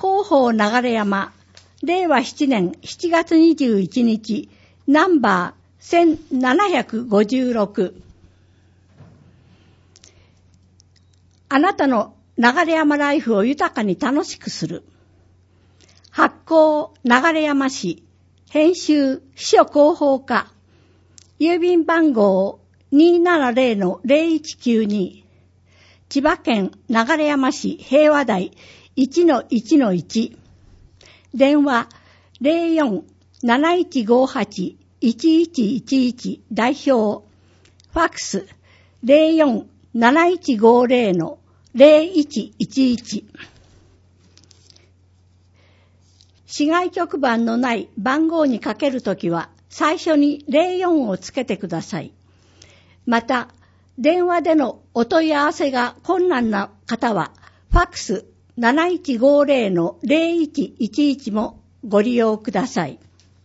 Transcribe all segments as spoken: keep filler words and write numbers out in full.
広報流山、れいわななねんしちがつにじゅういちにち、ナンバーせんななひゃくごじゅうろく。あなたの流山ライフを豊かに楽しくする。発行流山市、編集秘書広報課、郵便番号 にーななぜろのぜろいちきゅうに、千葉県流山市平和台 いちのいちのいち、電話 ぜろよん なないちごはち いちいちいちいち 代表、ファックス ぜろよん なないちごぜろのぜろいちいちいち。市外局番のない番号にかけるときは最初にぜろよんをつけてください。また、電話でのお問い合わせが困難な方は、ファックスなないちごぜろのぜろいちいちいちもご利用ください。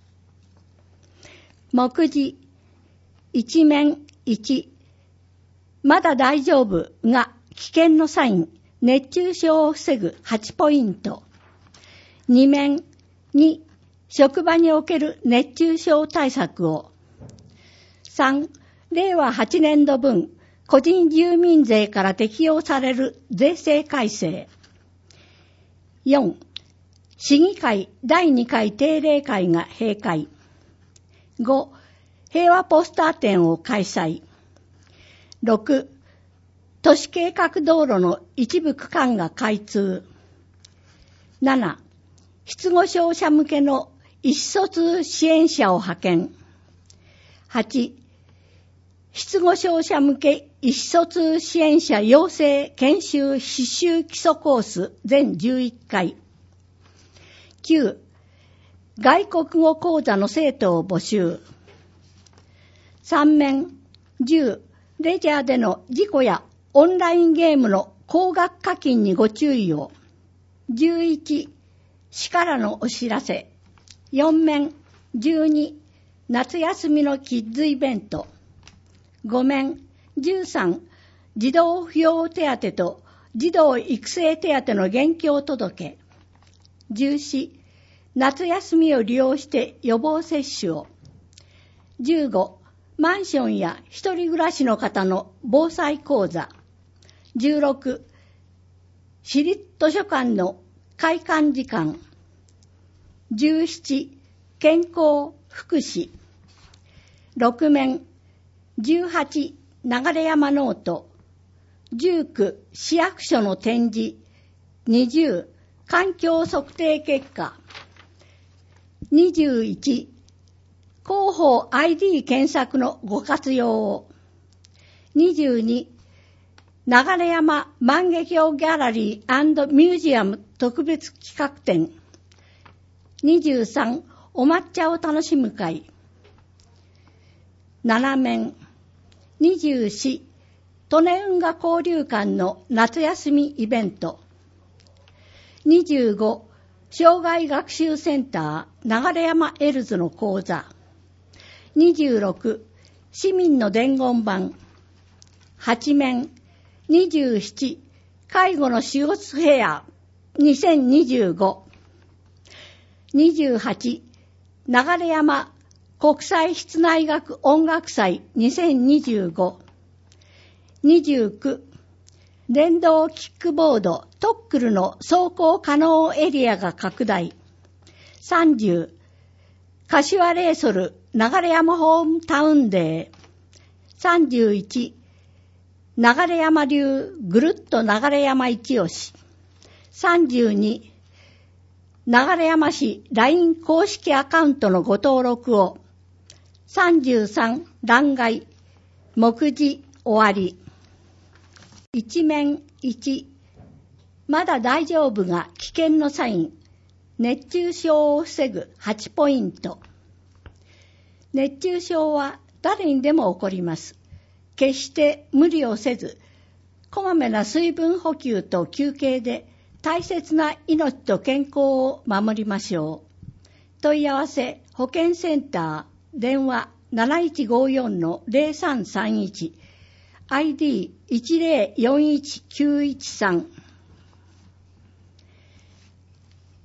目次一面いち、まだ大丈夫が危険のサイン、熱中症を防ぐはちポイント。二面に、職場における熱中症対策を。三、れいわはちねんど分、個人住民税から適用される税制改正。よん、市議会だいにかい定例会が閉会。ご、平和ポスター展を開催。ろく、都市計画道路の一部区間が開通。なな、失語症者向けの意思疎通支援者を派遣。はち、失語症者向け意思疎通支援者養成研修必修基礎コース全じゅういっかい。きゅう、外国語講座の生徒を募集。さん面、じゅう、レジャーでの事故やオンラインゲームの高額課金にご注意を。じゅういち、市からのお知らせ。よん面、じゅうに、夏休みのキッズイベント。ご面、じゅうさん、児童扶養手当と児童育成手当の現況届。じゅうよん、夏休みを利用して予防接種を。じゅうご、マンションや一人暮らしの方の防災講座。じゅうろく、市立図書館の開館時間。じゅうなな、健康福祉。ろく面、じゅうはち、流山ノート。じゅうきゅう、市役所の展示。にじゅう、環境測定結果。にじゅういち、広報 アイディー 検索のご活用を。にじゅうに、流山万華鏡ギャラリー&ミュージアム特別企画展。にじゅうさん、お抹茶を楽しむ会。なな面、にじゅうよん、利根運河交流館の夏休みイベント。にじゅうご、障害学習センター流山エルズの講座。にじゅうろく、市民の伝言板。はち面、にじゅうなな、介護の仕事フェアにせんにじゅうご。にじゅうはち、流山国際室内楽音楽祭にせんにじゅうご。にじゅうきゅう、電動キックボードトックルの走行可能エリアが拡大。さんじゅう、柏レイソル流山ホームタウンデー。さんじゅういち、流山流ぐるっと流山一押し。さんじゅうに、流山市 ライン 公式アカウントのご登録を。さんじゅうさん、欄外、目次終わり。一面いち、まだ大丈夫が危険のサイン、熱中症を防ぐはちポイント。熱中症は誰にでも起こります。決して無理をせず、こまめな水分補給と休憩で大切な命と健康を守りましょう。問い合わせ保健センター電話 なないちごよんのぜろさんさんいち アイディーいちぜろよんいちきゅういちさん。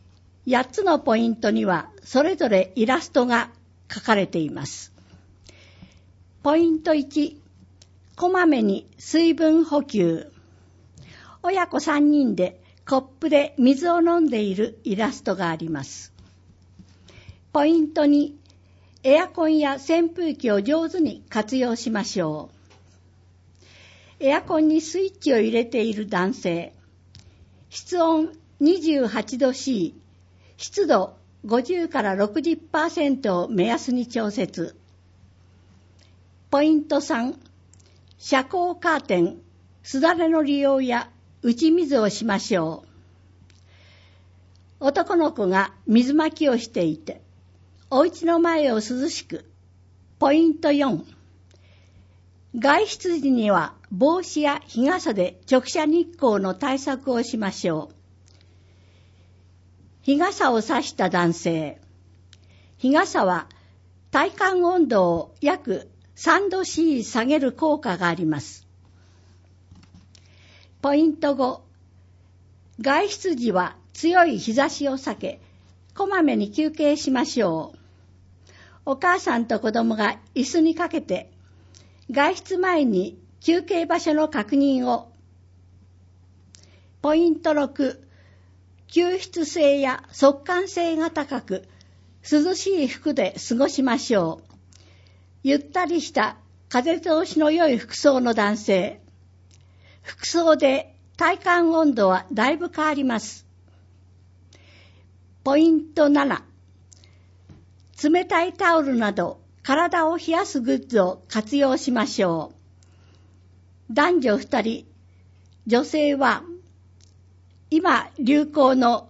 やっつのポイントにはそれぞれイラストが書かれています。ポイントいち、こまめに水分補給。親子さんにんでコップで水を飲んでいるイラストがあります。ポイントに、エアコンや扇風機を上手に活用しましょう。エアコンにスイッチを入れている男性。室温にじゅうはちど C、湿度ごじゅうからろくじゅっパーセント を目安に調節。ポイントさん、遮光カーテン、すだれの利用や打ち水をしましょう。男の子が水まきをしていて、お家の前を涼しく。ポイントよん、外出時には帽子や日傘で直射日光の対策をしましょう。日傘を差した男性。日傘は体感温度を約さんど C 下げる効果があります。ポイントご、外出時は強い日差しを避け、こまめに休憩しましょう。お母さんと子供が椅子にかけて、外出前に休憩場所の確認を。ポイントろく、吸湿性や速乾性が高く、涼しい服で過ごしましょう。ゆったりした風通しの良い服装の男性。服装で体感温度はだいぶ変わります。ポイントなな、冷たいタオルなど体を冷やすグッズを活用しましょう。男女ふたり、女性は今流行の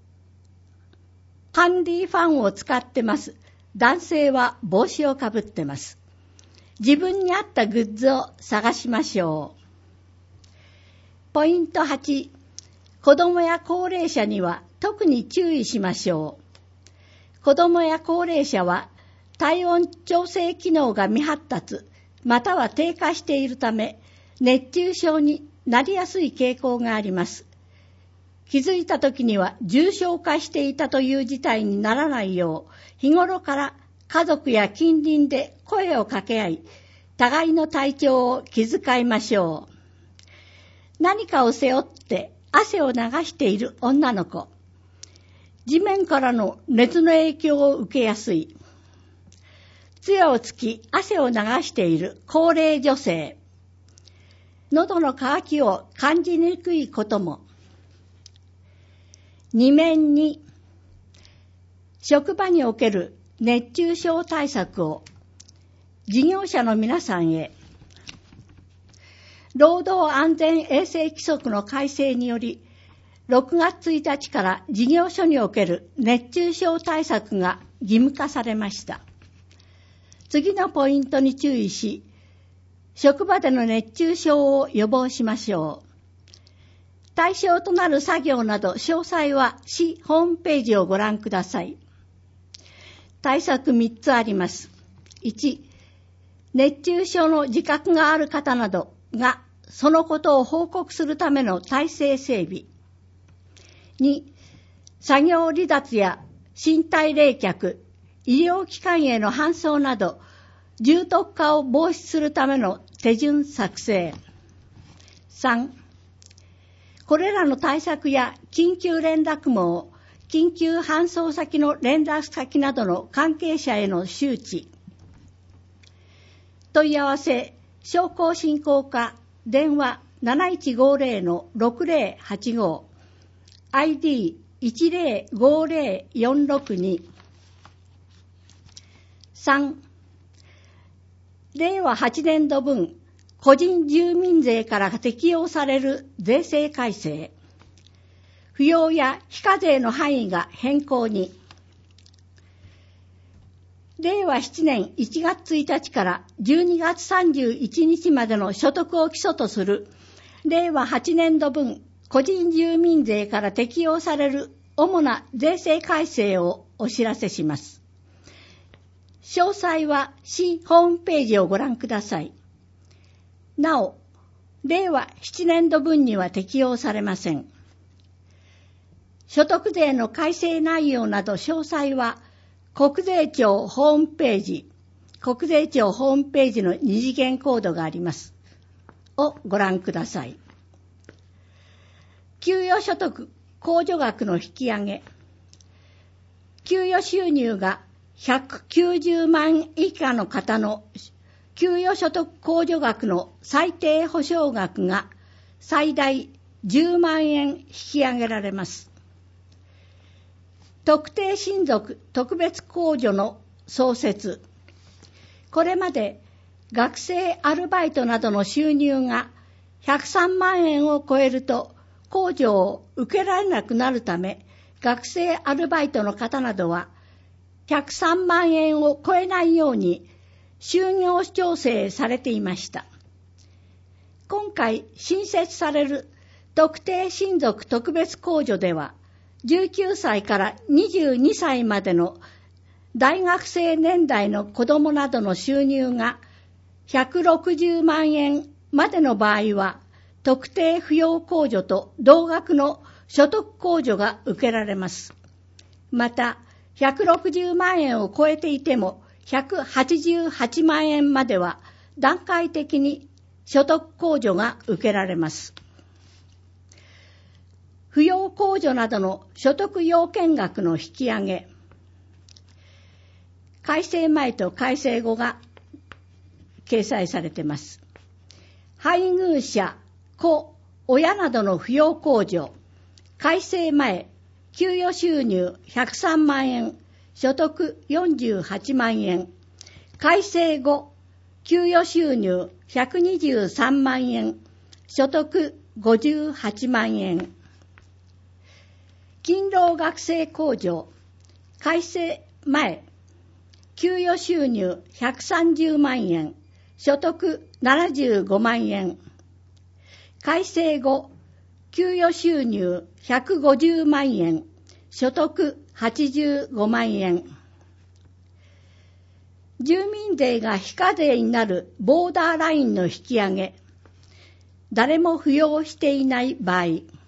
ハンディファンを使ってます。男性は帽子をかぶってます。自分に合ったグッズを探しましょう。ポイントはち、子供や高齢者には特に注意しましょう。子供や高齢者は体温調整機能が未発達または低下しているため熱中症になりやすい傾向があります。気づいた時には重症化していたという事態にならないよう、日頃から家族や近隣で声を掛け合い、互いの体調を気遣いましょう。何かを背負って汗を流している女の子。地面からの熱の影響を受けやすい。杖をつき汗を流している高齢女性。喉の渇きを感じにくいことも。に面に、職場における熱中症対策を事業者の皆さんへ。労働安全衛生規則の改正により、ろくがつついたちから事業所における熱中症対策が義務化されました。次のポイントに注意し、職場での熱中症を予防しましょう。対象となる作業など詳細は市ホームページをご覧ください。対策みっつあります。いち、熱中症の自覚がある方などがそのことを報告するための体制整備。に、作業離脱や身体冷却、医療機関への搬送など重篤化を防止するための手順作成。さん、これらの対策や緊急連絡網、緊急搬送先の連絡先などの関係者への周知。問い合わせ、商工振興課、電話 なないちごぜろ のろくぜろはちご、アイディーいちぜろごぜろよんろくに。さん、れいわはちねんど分、個人住民税から適用される税制改正。扶養や非課税の範囲が変更に。れいわななねんいちがつついたちからじゅうにがつさんじゅういちにちまでの所得を基礎とするれいわはちねんど分個人住民税から適用される主な税制改正をお知らせします。詳細は市ホームページをご覧ください。なお、れいわななねんど分には適用されません。 所得税の改正内容など詳細は国税庁ホームページ、国税庁ホームページの二次元コードがあります。をご覧ください。給与所得控除額の引き上げ。給与収入がひゃくきゅうじゅうまん以下の方の給与所得控除額の最低保証額が最大じゅうまんえん引き上げられます。特定親族特別控除の創設。これまで学生アルバイトなどの収入がひゃくさんまんえんを超えると控除を受けられなくなるため、学生アルバイトの方などはひゃくさんまんえんを超えないように就業調整されていました。今回新設される特定親族特別控除では、じゅうきゅうさいからにじゅうにさいまでの大学生年代の子どもなどの収入がひゃくろくじゅうまんえんまでの場合は、特定扶養控除と同額の所得控除が受けられます。また、ひゃくろくじゅうまんえんを超えていても、ひゃくはちじゅうはちまんえんまでは段階的に所得控除が受けられます。扶養控除などの所得要件額の引き上げ。改正前と改正後が掲載されています。配偶者、子、親などの扶養控除。改正前、給与収入ひゃくさんまんえん、所得よんじゅうはちまんえん。改正後、給与収入ひゃくにじゅうさんまんえん、所得ごじゅうはちまんえん。勤労学生控除。改正前、給与収入ひゃくさんじゅうまんえん、所得ななじゅうごまんえん。改正後、給与収入ひゃくごじゅうまんえん、所得はちじゅうごまんえん。住民税が非課税になるボーダーラインの引き上げ。誰も扶養していない場合。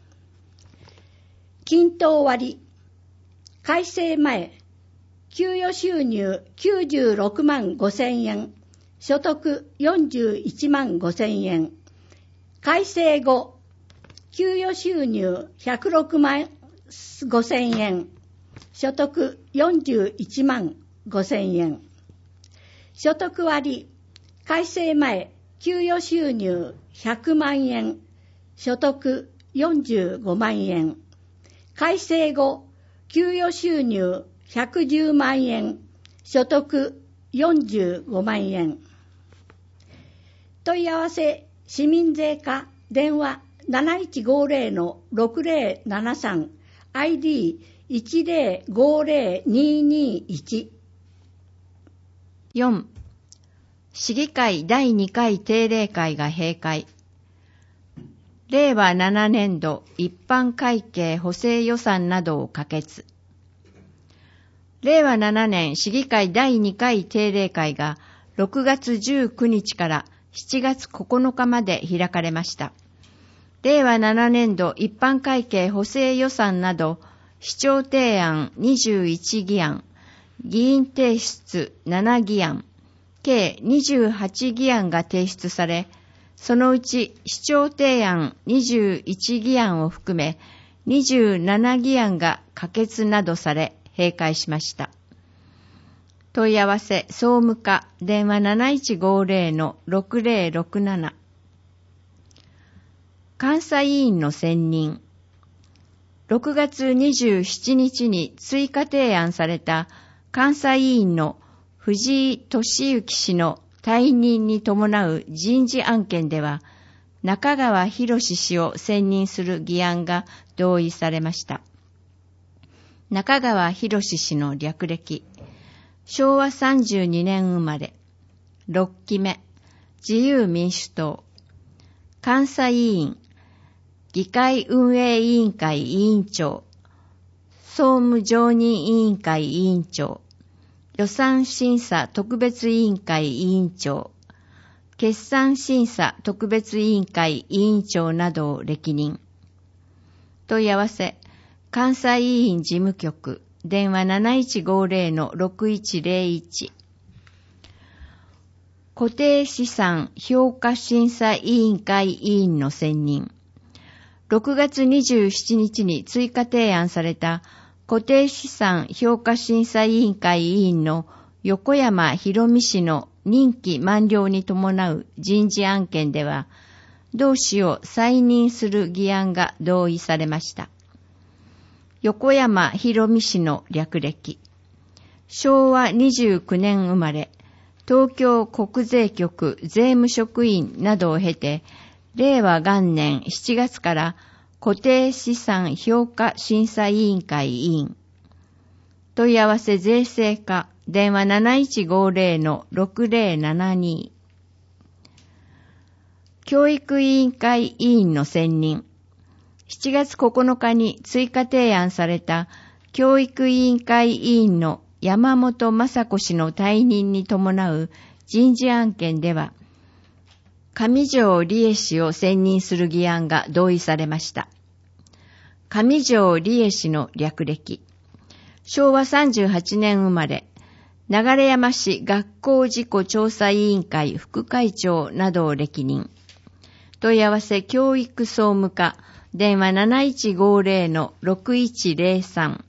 均等割。改正前、給与収入きゅうじゅうろくまんごせんえん、所得よんじゅういちまんごせんえん。改正後、給与収入ひゃくろくまんごせんえん、所得よんじゅういちまんごせんえん。所得割。改正前、給与収入ひゃくまんえん、所得よんじゅうごまんえん。改正後、給与収入ひゃくじゅうまんえん、所得よんじゅうごまんえん。問い合わせ、市民税課、電話なないちごぜろのろくぜろななさん、アイディーいちぜろごぜろににいち。 よん. 市議会だいにかい定例会が閉会。れいわななねんど一般会計補正予算などを可決。れいわななねん市議会だいにかい定例会がろくがつじゅうくにちからしちがつここのかまで開かれました。れいわななねんど一般会計補正予算など市長提案にじゅういちぎあん、議員提出ななぎあん、計にじゅうはちぎあんが提出され、そのうち市長提案にじゅういちぎあんを含めにじゅうななぎあんが可決などされ閉会しました。問い合わせ総務課電話なないちごぜろのろくぜろろくなな。監査委員の選任。ろくがつにじゅうしちにちに追加提案された監査委員の藤井敏之氏の退任に伴う人事案件では、中川博氏を選任する議案が同意されました。中川博氏の略歴。しょうわさんじゅうにねん生まれ。ろっきめ。自由民主党。監査委員。議会運営委員会委員長。総務常任委員会委員長。予算審査特別委員会委員長、決算審査特別委員会委員長などを歴任。問い合わせ、 関西委員事務局、電話 なないちごぜろのろくいちぜろいち。固定資産評価審査委員会委員の選任。ろくがつにじゅうしちにちに追加提案された固定資産評価審査委員会委員の横山博美氏の任期満了に伴う人事案件では、同氏を再任する議案が同意されました。横山博美氏の略歴。しょうわにじゅうきゅうねん生まれ、東京国税局税務職員などを経て、れいわ元年しちがつから固定資産評価審査委員会委員。問い合わせ税制課、電話 なないちごぜろのろくぜろななに。教育委員会委員の選任。しちがつここのかに追加提案された教育委員会委員の山本雅子氏の退任に伴う人事案件では、上条理恵氏を選任する議案が同意されました。上条理恵氏の略歴。しょうわさんじゅうはちねん生まれ、流山市学校事故調査委員会副会長などを歴任。問い合わせ教育総務課、電話 なないちごぜろのろくいちぜろさん。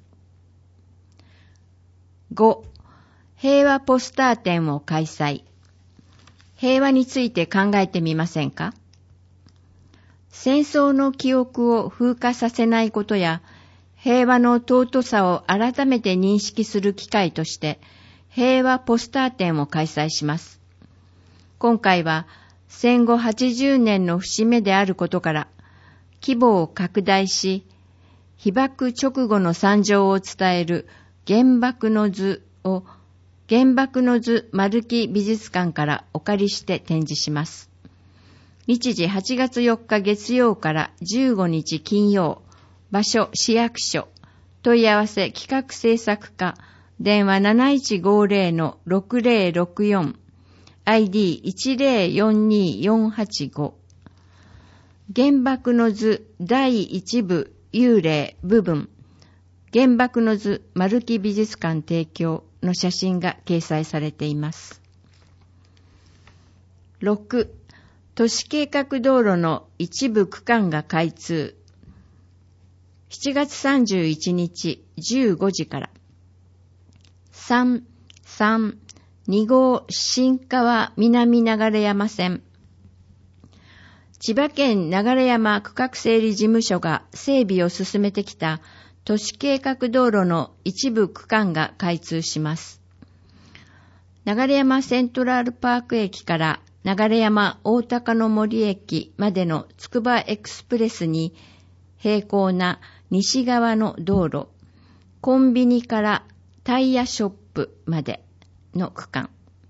ご. 平和ポスター展を開催。平和について考えてみませんか？戦争の記憶を風化させないことや、平和の尊さを改めて認識する機会として、平和ポスター展を開催します。今回は戦後はちじゅうねんの節目であることから、規模を拡大し、被爆直後の惨状を伝える原爆の図を原爆の図丸木美術館からお借りして展示します。日時はちがつよっか月曜からじゅうごにち金曜、場所市役所、問い合わせ企画制作課、電話 なないちごぜろのろくぜろろくよん、アイディーいちぜろよんによんはちご。原爆の図だいいち部幽霊部分、原爆の図丸木美術館提供の写真が掲載されています。ろく. 都市計画道路の一部区間が開通。しちがつさんじゅういちにちじゅうごじから。さん、さん、に号新川南流山線。千葉県流山区画整理事務所が整備を進めてきた都市計画道路の一部区間が開通します。流山セントラルパーク駅から流山大高の森駅までのつくばエクスプレスに平行な西側の道路、コンビニからタイヤショップまでの区間。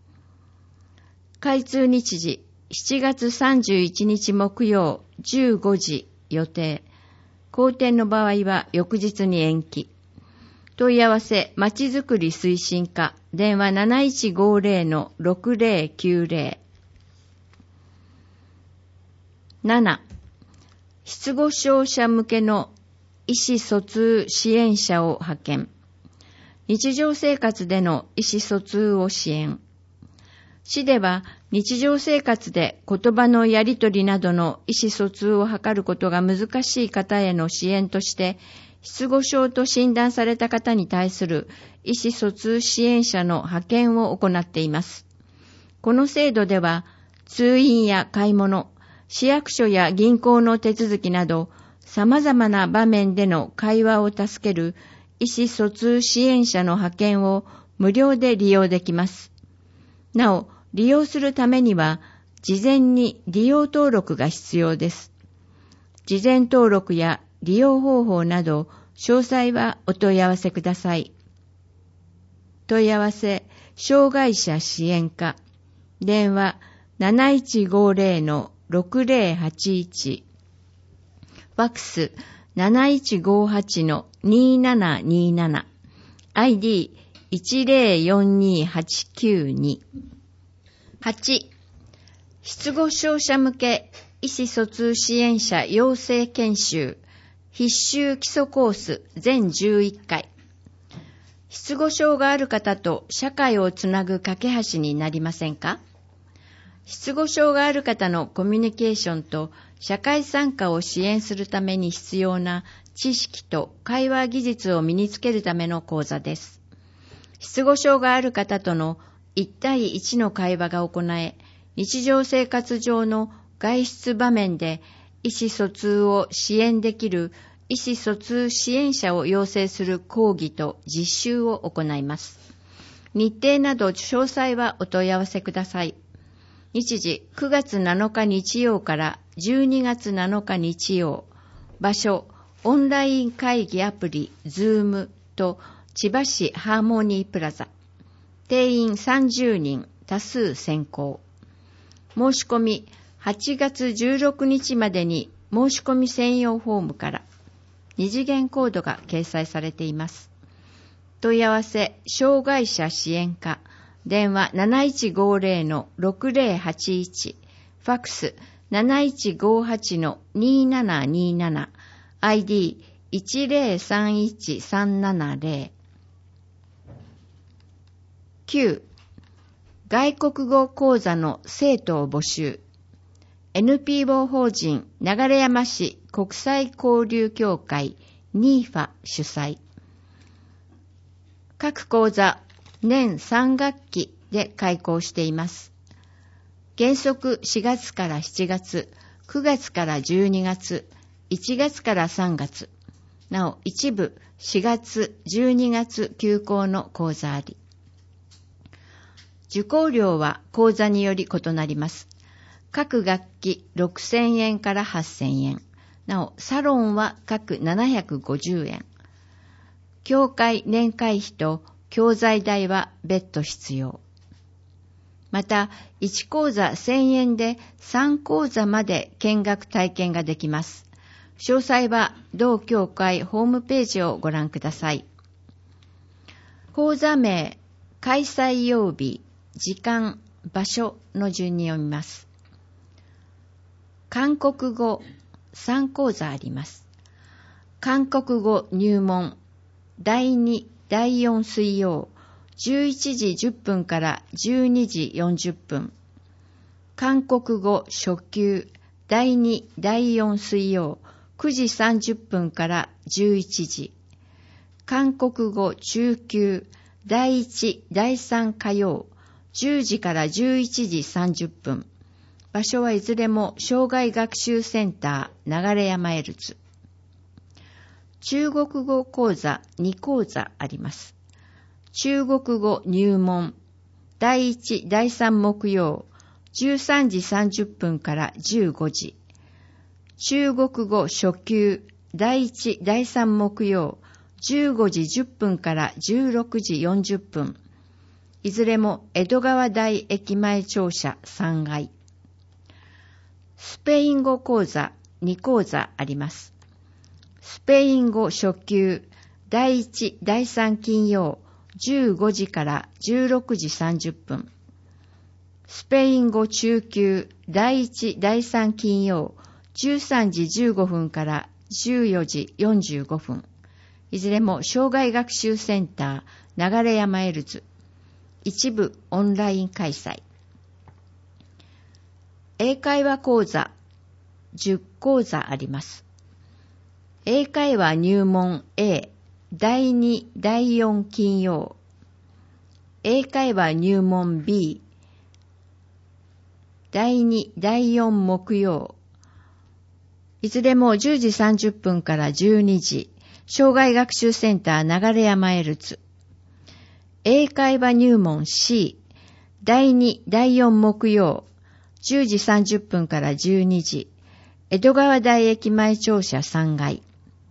開通日時、しちがつさんじゅういちにち木曜じゅうごじ予定。好転の場合は翌日に延期。問い合わせまちづくり推進課、電話 なないちごぜろのろくぜろきゅうぜろ。なな. 失語症者向けの意思疎通支援者を派遣。日常生活での意思疎通を支援。市では日常生活で言葉のやり取りなどの意思疎通を図ることが難しい方への支援として、失語症と診断された方に対する意思疎通支援者の派遣を行っています。この制度では、通院や買い物、市役所や銀行の手続きなど、様々な場面での会話を助ける意思疎通支援者の派遣を無料で利用できます。なお、利用するためには、事前に利用登録が必要です。事前登録や利用方法など、詳細はお問い合わせください。問い合わせ、障害者支援課、電話 なないちごぜろのろくぜろはちいち、ファックス なないちごはちのにななになな、アイディーいちぜろよんにはちきゅうに。はち. 失語症者向け意思疎通支援者養成研修、 必修基礎コース全じゅういっかい。失語症がある方と社会をつなぐ架け橋になりませんか？失語症がある方のコミュニケーションと社会参加を支援するために必要な知識と会話技術を身につけるための講座です。失語症がある方とのいち対いちの会話が行え、日常生活上の外出場面で意思疎通を支援できる意思疎通支援者を養成する講義と実習を行います。日程など詳細はお問い合わせください。日時くがつなのか日曜からじゅうにがつなのか日曜。場所、オンライン会議アプリ Zoom と千葉市ハーモニープラザ。定員さんじゅうにん、多数選考。申し込みはちがつじゅうろくにちまでに申し込み専用フォームから二次元コードが掲載されています。問い合わせ、障害者支援課、電話 なないちごぜろのろくぜろはちいち、ファックス なないちごはちのにななになな、アイディーいちぜろさんいちさんななぜろ。きゅう. 外国語講座の生徒を募集。エヌピーオー 法人流山市国際交流協会 ニーファ 主催。各講座年さんがっきで開講しています。原則しがつからしちがつ、くがつからじゅうにがつ、いちがつからさんがつ、なお一部しがつ、じゅうにがつ休講の講座あり。受講料は講座により異なります。各学期ろくせんえんからはっせんえん。なお、サロンは各ななひゃくごじゅうえん。協会年会費と教材代は別途必要。また、いち講座せんえんでさん講座まで見学体験ができます。詳細は同協会ホームページをご覧ください。講座名、開催曜日、時間、場所の順に読みます。韓国語さん講座あります。韓国語入門だいに、だいよん水曜じゅういちじじゅっぷんからじゅうにじよんじゅっぷん。韓国語初級だいに、だいよん水曜くじさんじゅっぷんからじゅういちじ。韓国語中級だいいち、だいさん火曜じゅうじからじゅういちじさんじゅっぷん。場所はいずれも障害学習センター流山エルズ。中国語講座に講座あります。中国語入門だいいち、だいさん木曜じゅうさんじさんじゅっぷんからじゅうごじ。中国語初級だいいち、だいさん木曜じゅうごじじゅっぷんからじゅうろくじよんじゅっぷん。いずれも江戸川台駅前庁舎さんがい。スペイン語講座に講座あります。スペイン語初級だいいち、だいさん金曜じゅうごじからじゅうろくじさんじゅっぷん。スペイン語中級だいいち、だいさん金曜じゅうさんじじゅうごふんからじゅうよじよんじゅうごふん。いずれも障害学習センター流山エルズ。一部オンライン開催。英会話講座じゅっ講座あります。英会話入門 A だいに、だいよん金曜。英会話入門 B だいに、だいよん木曜。いずれもじゅうじさんじゅっぷんからじゅうにじ。障害学習センター流山エルズ。英会話入門 C だいに、だいよん木曜じゅうじさんじゅっぷんからじゅうにじ。江戸川台駅前庁舎さんがい。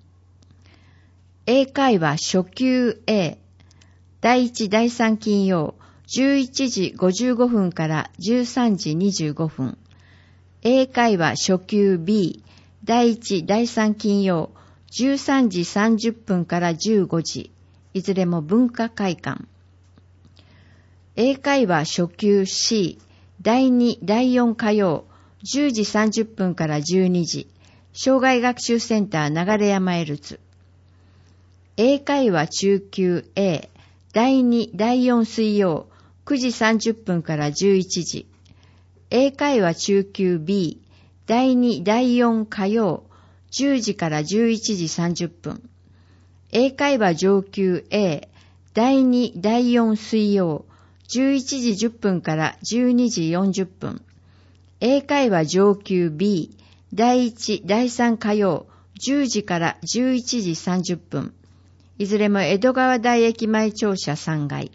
英会話初級 A だいいち、だいさん金曜じゅういちじごじゅうごふんからじゅうさんじにじゅうごふん。英会話初級 B だいいち、だいさん金曜じゅうさんじさんじゅっぷんからじゅうごじ。いずれも文化会館。英会話初級 C だいに、だいよん火曜じゅうじさんじゅっぷんからじゅうにじ。 障害学習センター流山エルズ。英会話中級 A だいにだいよん水曜くじさんじゅっぷんからじゅういちじ。英会話中級 B だいにだいよん火曜じゅうじからじゅういちじさんじゅっぷん。英会話上級 A だいにだいよん水曜じゅういちじじゅっぷんからじゅうにじよんじゅっぷん。英会話上級 B だいいちだいさん火曜じゅうじからじゅういちじさんじゅっぷん。いずれも江戸川台駅前庁舎さんがい。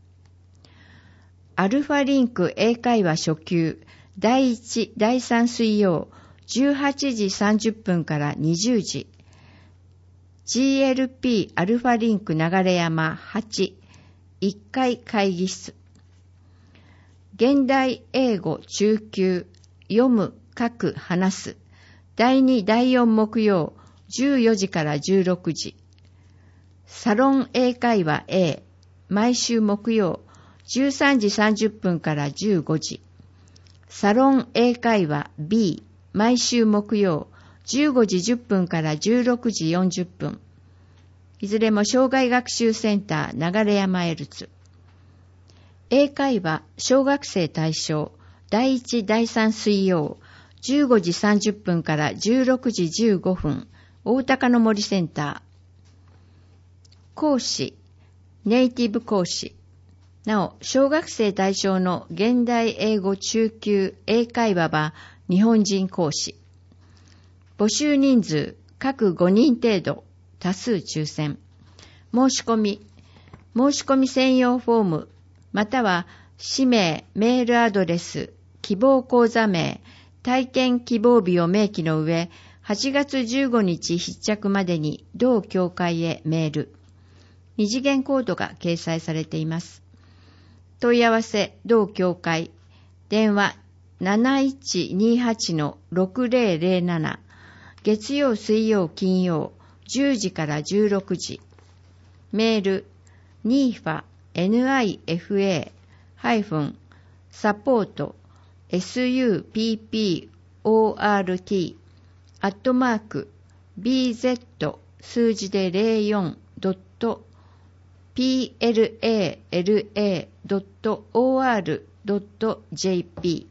アルファリンク英会話初級だいいちだいさん水曜じゅうはちじさんじゅっぷんからにじゅうじ。ジーエルピー アルファリンク流山はちいっかい会議室。現代英語中級読む書く話すだいにだいよん木曜じゅうよじからじゅうろくじ。サロン英会話 A 毎週木曜じゅうさんじさんじゅっぷんからじゅうごじ。サロン英会話 B 毎週木曜じゅうごじじゅっぷんからじゅうろくじよんじゅっぷん。いずれも障害学習センター流山エルツ。英会話小学生対象だいいちだいさん水曜じゅうごじさんじゅっぷんからじゅうろくじじゅうごふん。大高の森センター。講師ネイティブ講師。なお、小学生対象の現代英語中級英会話は日本人講師。募集人数各ごにん程度、多数抽選。申し込み、申し込み専用フォーム、または氏名、メールアドレス、希望講座名、体験希望日を明記の上、はちがつじゅうごにち必着までに同協会へメール。二次元コードが掲載されています。問い合わせ同協会電話 なないちにはちのろくぜろぜろなな 月曜水曜金曜じゅうじからじゅうろくじ。メール ニーファ ニファ サポート サポート アットマーク ビーゼット 数字でゼロよんドットピーエルエーエルエードットオーアールドットジェーピ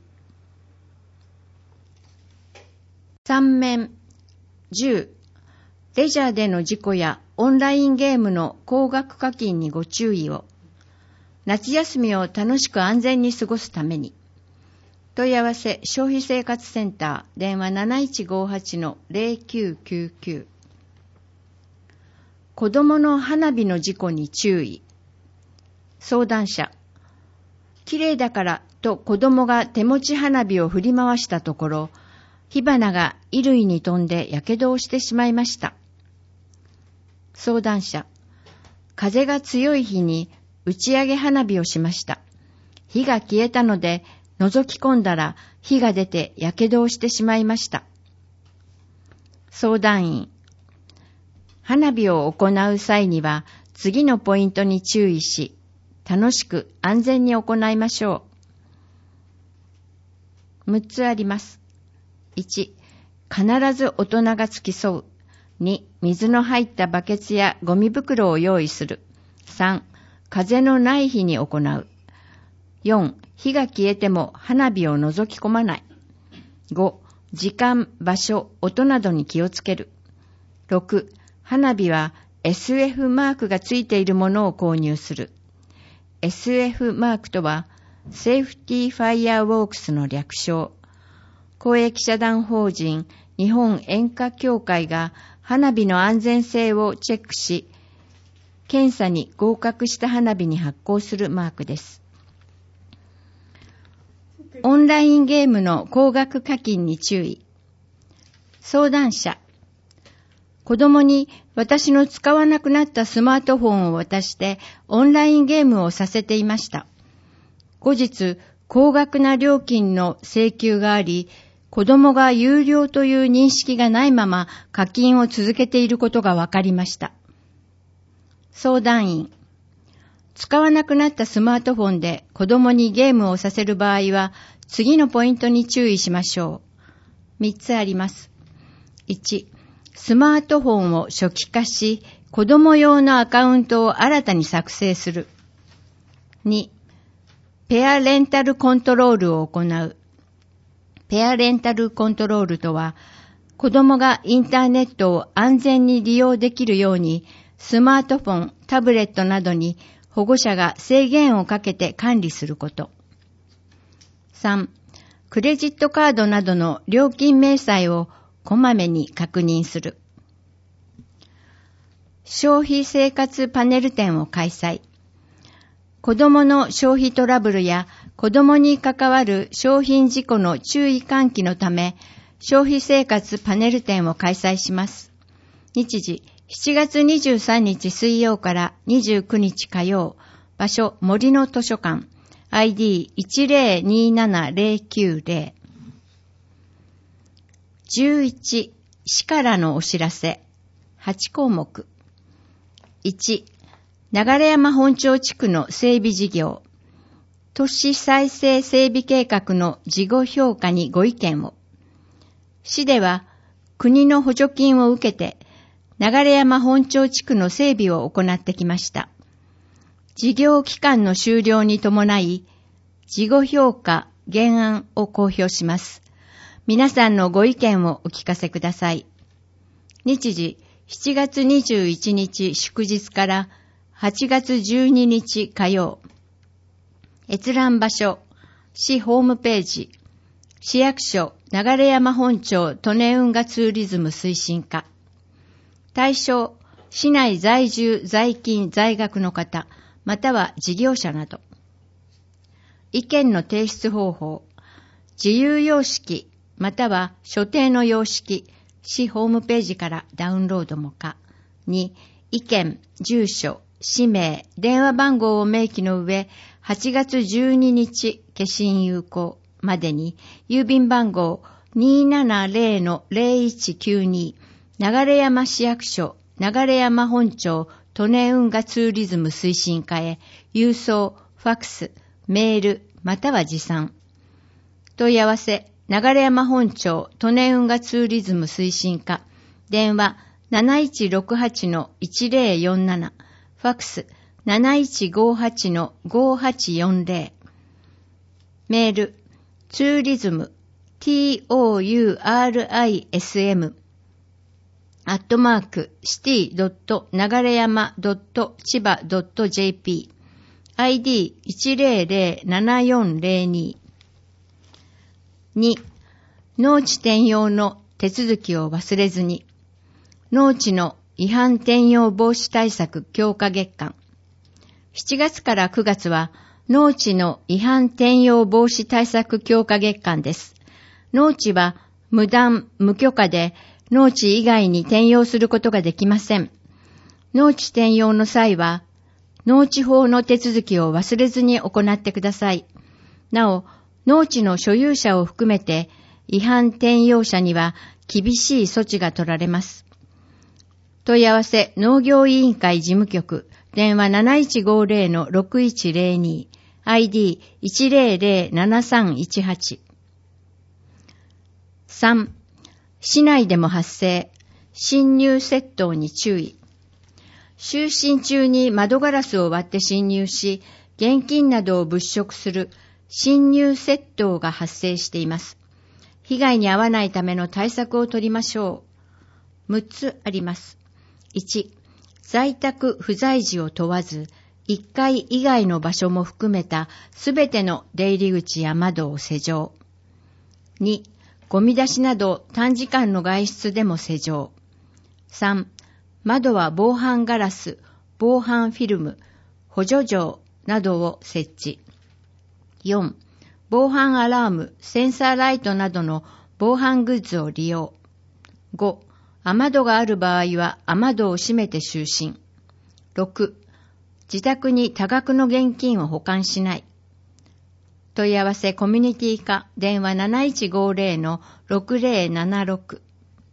ー 三面じゅうレジャーでの事故やオンラインゲームの高額課金にご注意を。夏休みを楽しく安全に過ごすために。問い合わせ消費生活センター電話 なないちごはちのゼロきゅうきゅうきゅう。子供の花火の事故に注意。相談者。綺麗だからと子供が手持ち花火を振り回したところ、火花が衣類に飛んで火傷をしてしまいました。相談者。風が強い日に打ち上げ花火をしました。火が消えたので覗き込んだら火が出て火傷をしてしまいました。相談員。花火を行う際には次のポイントに注意し、楽しく安全に行いましょう。むっつあります。いち、必ず大人が付き添う。に、水の入ったバケツやゴミ袋を用意する。さん、風のない日に行う。よん、火が消えても花火を覗き込まない。ご、時間、場所、音などに気をつける。ろく、花火は エスエフ マークがついているものを購入する。エスエフ マークとは、セーフティーファイアウォークスの略称。公益社団法人日本煙火協会が花火の安全性をチェックし、検査に合格した花火に発行するマークです。オンラインゲームの高額課金に注意。相談者。子供に私の使わなくなったスマートフォンを渡してオンラインゲームをさせていました。後日、高額な料金の請求があり、子供が有料という認識がないまま課金を続けていることが分かりました。相談員。使わなくなったスマートフォンで子供にゲームをさせる場合は、次のポイントに注意しましょう。みっつあります。 いち、スマートフォンを初期化し、子供用のアカウントを新たに作成する。に、ペアレンタルコントロールを行う。ペアレンタルコントロールとは、子供がインターネットを安全に利用できるように、スマートフォン、タブレットなどに保護者が制限をかけて管理すること。さん、クレジットカードなどの料金明細をこまめに確認する。消費生活パネル展を開催。子どもの消費トラブルや子どもに関わる商品事故の注意喚起のため、消費生活パネル展を開催します。日時、しちがつにじゅうさんにち水曜からにじゅうくにち火曜。場所、森の図書館。アイディーいちゼロにななゼロきゅうゼロ。じゅういち、市からのお知らせ。はちこうもく。いち、流山本町地区の整備事業。都市再生整備計画の事後評価にご意見を。市では国の補助金を受けて流山本町地区の整備を行ってきました。事業期間の終了に伴い、事後評価原案を公表します。皆さんのご意見をお聞かせください。日時、しちがつにじゅういちにち祝日からはちがつじゅうににち火曜。閲覧場所、市ホームページ、市役所流山本町利根運河ツーリズム推進課。対象、市内在住、在勤、在学の方、または事業者など。意見の提出方法、自由様式、または所定の様式、市ホームページからダウンロードも可。に、意見、住所、氏名、電話番号を明記の上、はちがつじゅうににち消印有効までに、郵便番号 にーななゼロのゼロいちきゅうに、流山市役所、流山本町利根運河ツーリズム推進課へ、郵送、ファックス、メール、または持参。問い合わせ、流山本町利根運河ツーリズム推進課、電話 なないちろくはちのいちゼロよんなな、ファックス なないちごはちのごはちよんゼロ、メール、ツーリズム、トゥーアットマーク、シティドットながれやまドットちばドットジェーピー、アイディーいちゼロゼロななよんゼロに。に、農地転用の手続きを忘れずに。農地の違反転用防止対策強化月間。しちがつからくがつは農地の違反転用防止対策強化月間です。農地は無断無許可で農地以外に転用することができません。農地転用の際は農地法の手続きを忘れずに行ってください。なお、農地の所有者を含めて違反転用者には厳しい措置が取られます。問い合わせ農業委員会事務局、電話 なないちごゼロのろくいちゼロに、アイディーいちゼロゼロななさんいちはち。さん、市内でも発生、侵入窃盗に注意。就寝中に窓ガラスを割って侵入し、現金などを物色する侵入窃盗が発生しています。被害に遭わないための対策を取りましょう。むっつあります。いち、在宅不在時を問わず、いっかい以外の場所も含めたすべての出入り口や窓を施錠。に、ゴミ出しなど短時間の外出でも施錠。さん、窓は防犯ガラス、防犯フィルム、補助錠などを設置。よん、防犯アラーム、センサーライトなどの防犯グッズを利用。ご、雨戸がある場合は雨戸を閉めて就寝。ろく、自宅に多額の現金を保管しない。問い合わせコミュニティ課、電話 なないちごゼロのろくゼロななろく。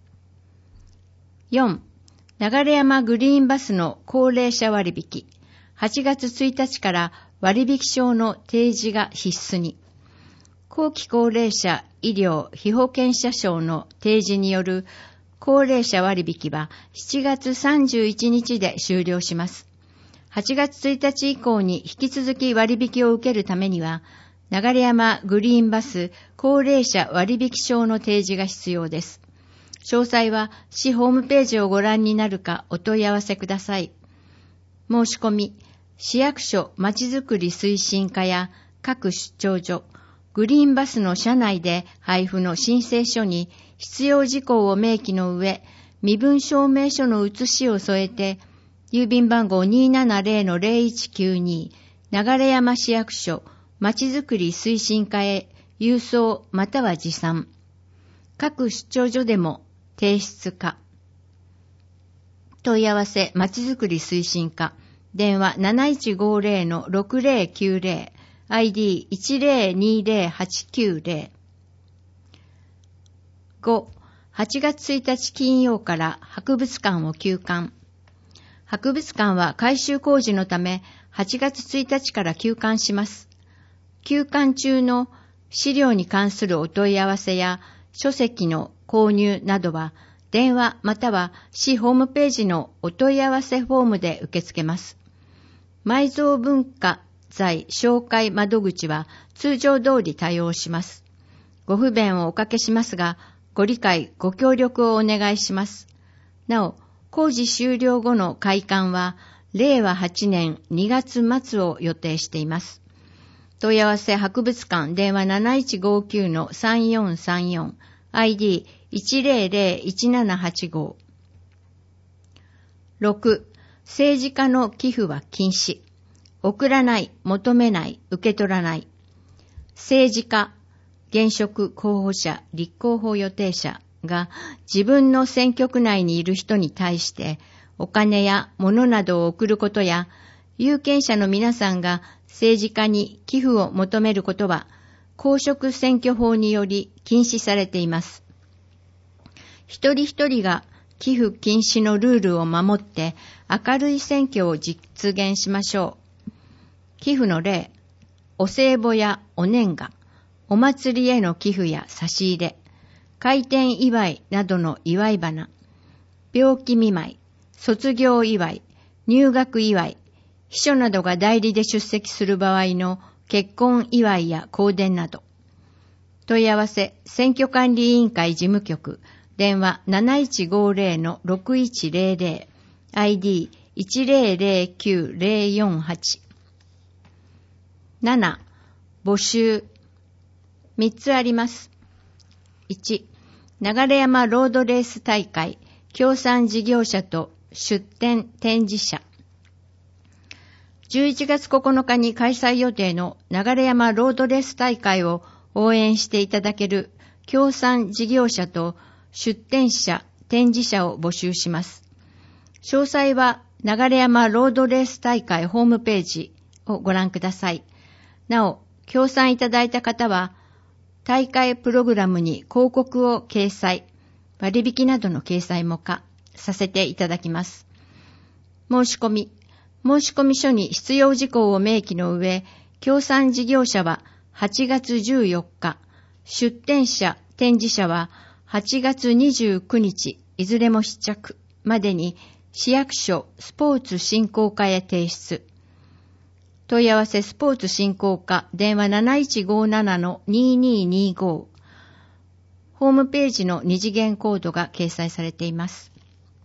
よん、流山グリーンバスの高齢者割引。はちがつついたちから割引証の提示が必須に。後期高齢者医療被保険者証の提示による高齢者割引はしちがつさんじゅういちにちで終了します。はちがつついたち以降に引き続き割引を受けるためには、流山グリーンバス高齢者割引証の提示が必要です。詳細は市ホームページをご覧になるかお問い合わせください。申し込み、市役所まちづくり推進課や各出張所、グリーンバスの車内で配布の申請書に必要事項を明記の上、身分証明書の写しを添えて、郵便番号 にーななぜろのぜろいちきゅうに 流山市役所まちづくり推進課へ郵送または持参。各出張所でも提出か。問い合わせまちづくり推進課。電話 なないちごぜろのろくぜろきゅうぜろ。アイディーいちぜろにぜろはちきゅうぜろ。ご、はちがつついたち金曜から博物館を休館。博物館は改修工事のためはちがつついたちから休館します。休館中の資料に関するお問い合わせや書籍の購入などは電話または市ホームページのお問い合わせフォームで受け付けます。埋蔵文化財紹介窓口は通常通り対応します。ご不便をおかけしますが、ご理解、ご協力をお願いします。なお、工事終了後の開館は、れいわはちねんにがつまつを予定しています。問い合わせ博物館電話 なないちごきゅうのさんよんさんよん アイディーいちぜろぜろいちななはちご。ろく、政治家の寄付は禁止。送らない、求めない、受け取らない。政治家、現職候補者、立候補予定者が自分の選挙区内にいる人に対してお金や物などを送ることや、有権者の皆さんが政治家に寄付を求めることは公職選挙法により禁止されています。一人一人が寄付禁止のルールを守って明るい選挙を実現しましょう。寄付の例、お歳暮やお年賀、お祭りへの寄付や差し入れ、開店祝いなどの祝い花、病気見舞い、卒業祝い、入学祝い、秘書などが代理で出席する場合の結婚祝いや香典など。問い合わせ、選挙管理委員会事務局、電話 なないちごぜろのろくいちぜろぜろ、アイディーいちぜろぜろきゅうぜろよんはち。なな、募集。みっつあります。いち、流山ロードレース大会、協賛事業者と出展展示者。じゅういちがつここのかに開催予定の流山ロードレース大会を応援していただける協賛事業者と出展者、展示者を募集します。詳細は流山ロードレース大会ホームページをご覧ください。なお、協賛いただいた方は、大会プログラムに広告を掲載、割引などの掲載も可させていただきます。申し込み、申し込み書に必要事項を明記の上、協賛事業者ははちがつじゅうよっか、出展者、展示者ははちがつにじゅうくにち、いずれも試着までに市役所スポーツ振興課へ提出。問い合わせスポーツ振興課電話 なないちごななのにーにーにーご。ホームページの二次元コードが掲載されています。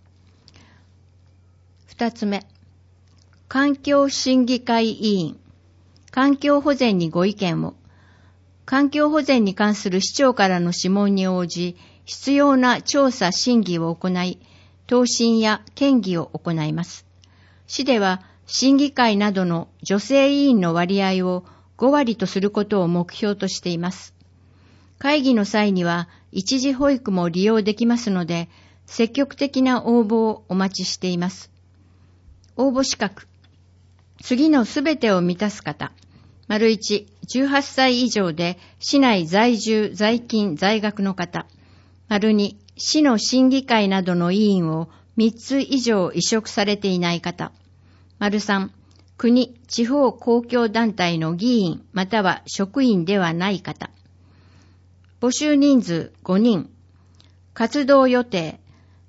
二つ目、環境審議会委員、環境保全にご意見を。環境保全に関する市長からの諮問に応じ、必要な調査審議を行い、答申や建議を行います。市では、審議会などの女性委員の割合をごわりとすることを目標としています。会議の際には一時保育も利用できますので、積極的な応募をお待ちしています。応募資格。次のすべてを満たす方。丸いち、じゅうはっさい以上で市内在住、在勤、在学の方。丸に、市の審議会などの委員をみっつ以上委嘱されていない方。丸さん、国、地方公共団体の議員または職員ではない方。募集人数ごにん。活動予定。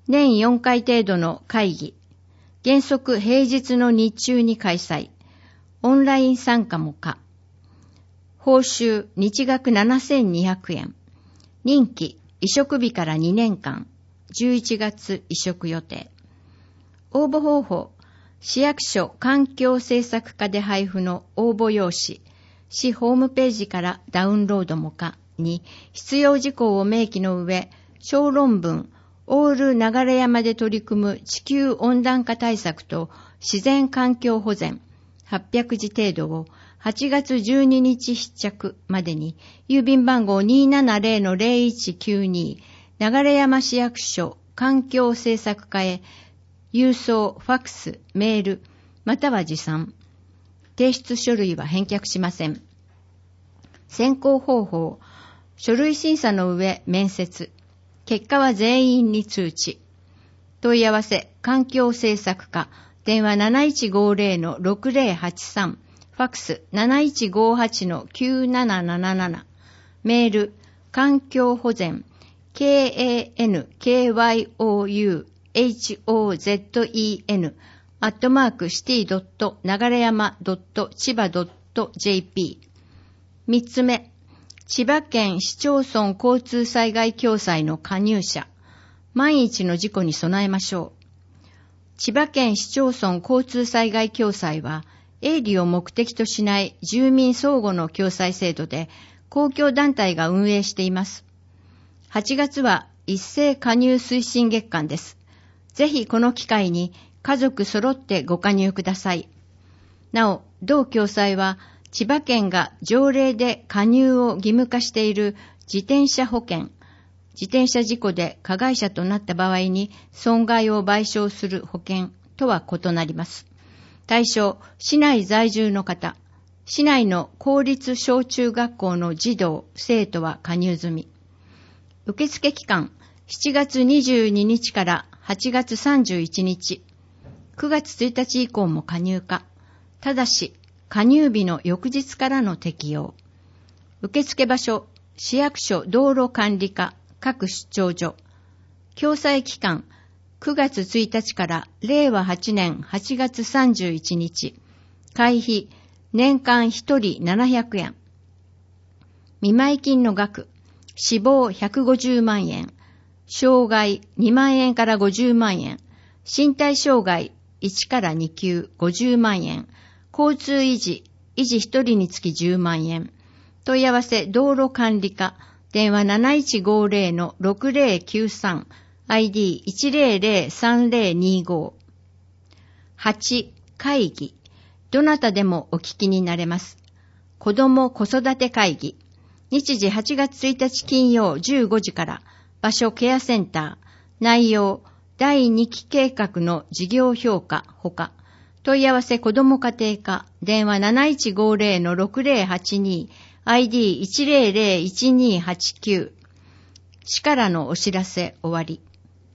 年よんかい程度の会議、原則平日の日中に開催、オンライン参加も可。報酬、日額ななせんにひゃくえん。任期、委嘱日からにねんかん、じゅういちがつ委嘱予定。応募方法、市役所環境政策課で配布の応募用紙、市ホームページからダウンロードも可に必要事項を明記の上、小論文、オール流山で取り組む地球温暖化対策と自然環境保全はっぴゃくじ程度をはちがつじゅうににち必着までに郵便番号 にーななぜろのぜろいちきゅうに 流山市役所環境政策課へ郵送、ファックス、メール、または持参。提出書類は返却しません。選考方法、書類審査の上面接。結果は全員に通知。問い合わせ、環境政策課、電話 なないちごぜろのろくぜろはちさん、ファックス なないちごはちのきゅうなななななな、メール、環境保全、ケーエーエヌケーワイオーユーエイチオーゼットイーエヌ アットマークシティドット流山ドット千葉ドットジェーピー。三つ目、千葉県市町村交通災害共済の加入者。万一の事故に備えましょう。千葉県市町村交通災害共済は、営利を目的としない住民相互の共済制度で、公共団体が運営しています。はちがつは一斉加入推進月間です。ぜひこの機会に家族揃ってご加入ください。なお、同共済は千葉県が条例で加入を義務化している自転車保険、自転車事故で加害者となった場合に損害を賠償する保険とは異なります。対象、市内在住の方、市内の公立小中学校の児童、生徒は加入済み。受付期間、しちがつにじゅうににちからはちがつさんじゅういちにち、くがつついたち以降も加入可。ただし、加入日の翌日からの適用。受付場所、市役所道路管理課、各出張所。共済期間、くがつついたちかられいわはちねんはちがつさんじゅういちにち。会費、年間ひとりななひゃくえん。見舞金の額、死亡ひゃくごじゅうまんえん。障害にまんえんからごじゅうまんえん。身体障害いちからにきゅうごじゅうまんえん。交通維持、維持ひとりにつきじゅうまんえん。問い合わせ道路管理課、電話 なないちごぜろのろくぜろきゅうさん、アイディーいちぜろぜろさんぜろにご。はち、会議。どなたでもお聞きになれます。子ども子育て会議。日時はちがつついたち金曜じゅうごじから、場所ケアセンター。内容、だいにき計画の事業評価ほか。問い合わせ子ども家庭課、電話 なないちごぜろのろくぜろはちに、アイディーいちぜろぜろいちにはちきゅう。市からのお知らせ終わり。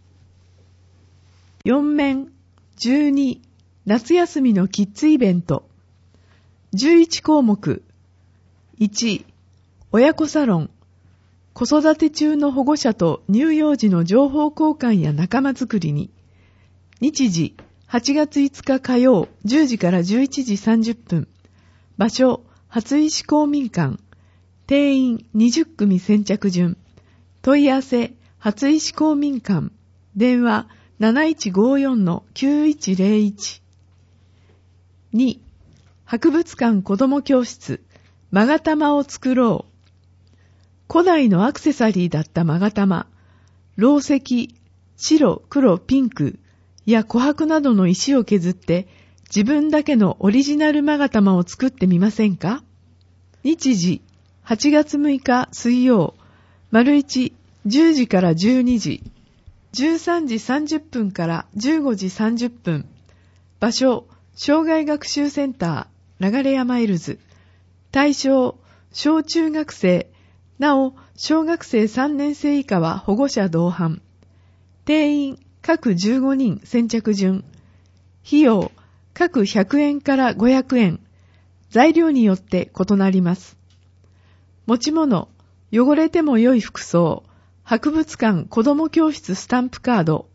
よん面じゅうに夏休みのキッズイベント。じゅういち項目。いち、親子サロン。子育て中の保護者と乳幼児の情報交換や仲間づくりに。日時、はちがついつか火曜じゅうじからじゅういちじさんじゅっぷん。場所、初石公民館。定員にじゅっくみ先着順。問い合わせ、初石公民館。電話 なないちごよんのきゅういちぜろいち。に、博物館子ども教室。勾玉を作ろう。古代のアクセサリーだった勾玉。ろう石、白、黒、ピンクや琥珀などの石を削って自分だけのオリジナル勾玉を作ってみませんか？日時、はちがつむいか水曜、丸一じゅうじからじゅうにじ、じゅうさんじさんじゅっぷんからじゅうごじさんじゅっぷん。場所、障害学習センター、流山エルズ。対象、小中学生。なお、小学生さんねん生以下は保護者同伴。定員、各じゅうごにん先着順。費用、各ひゃくえんからごひゃくえん。材料によって異なります。持ち物、汚れても良い服装、博物館子ども教室スタンプカード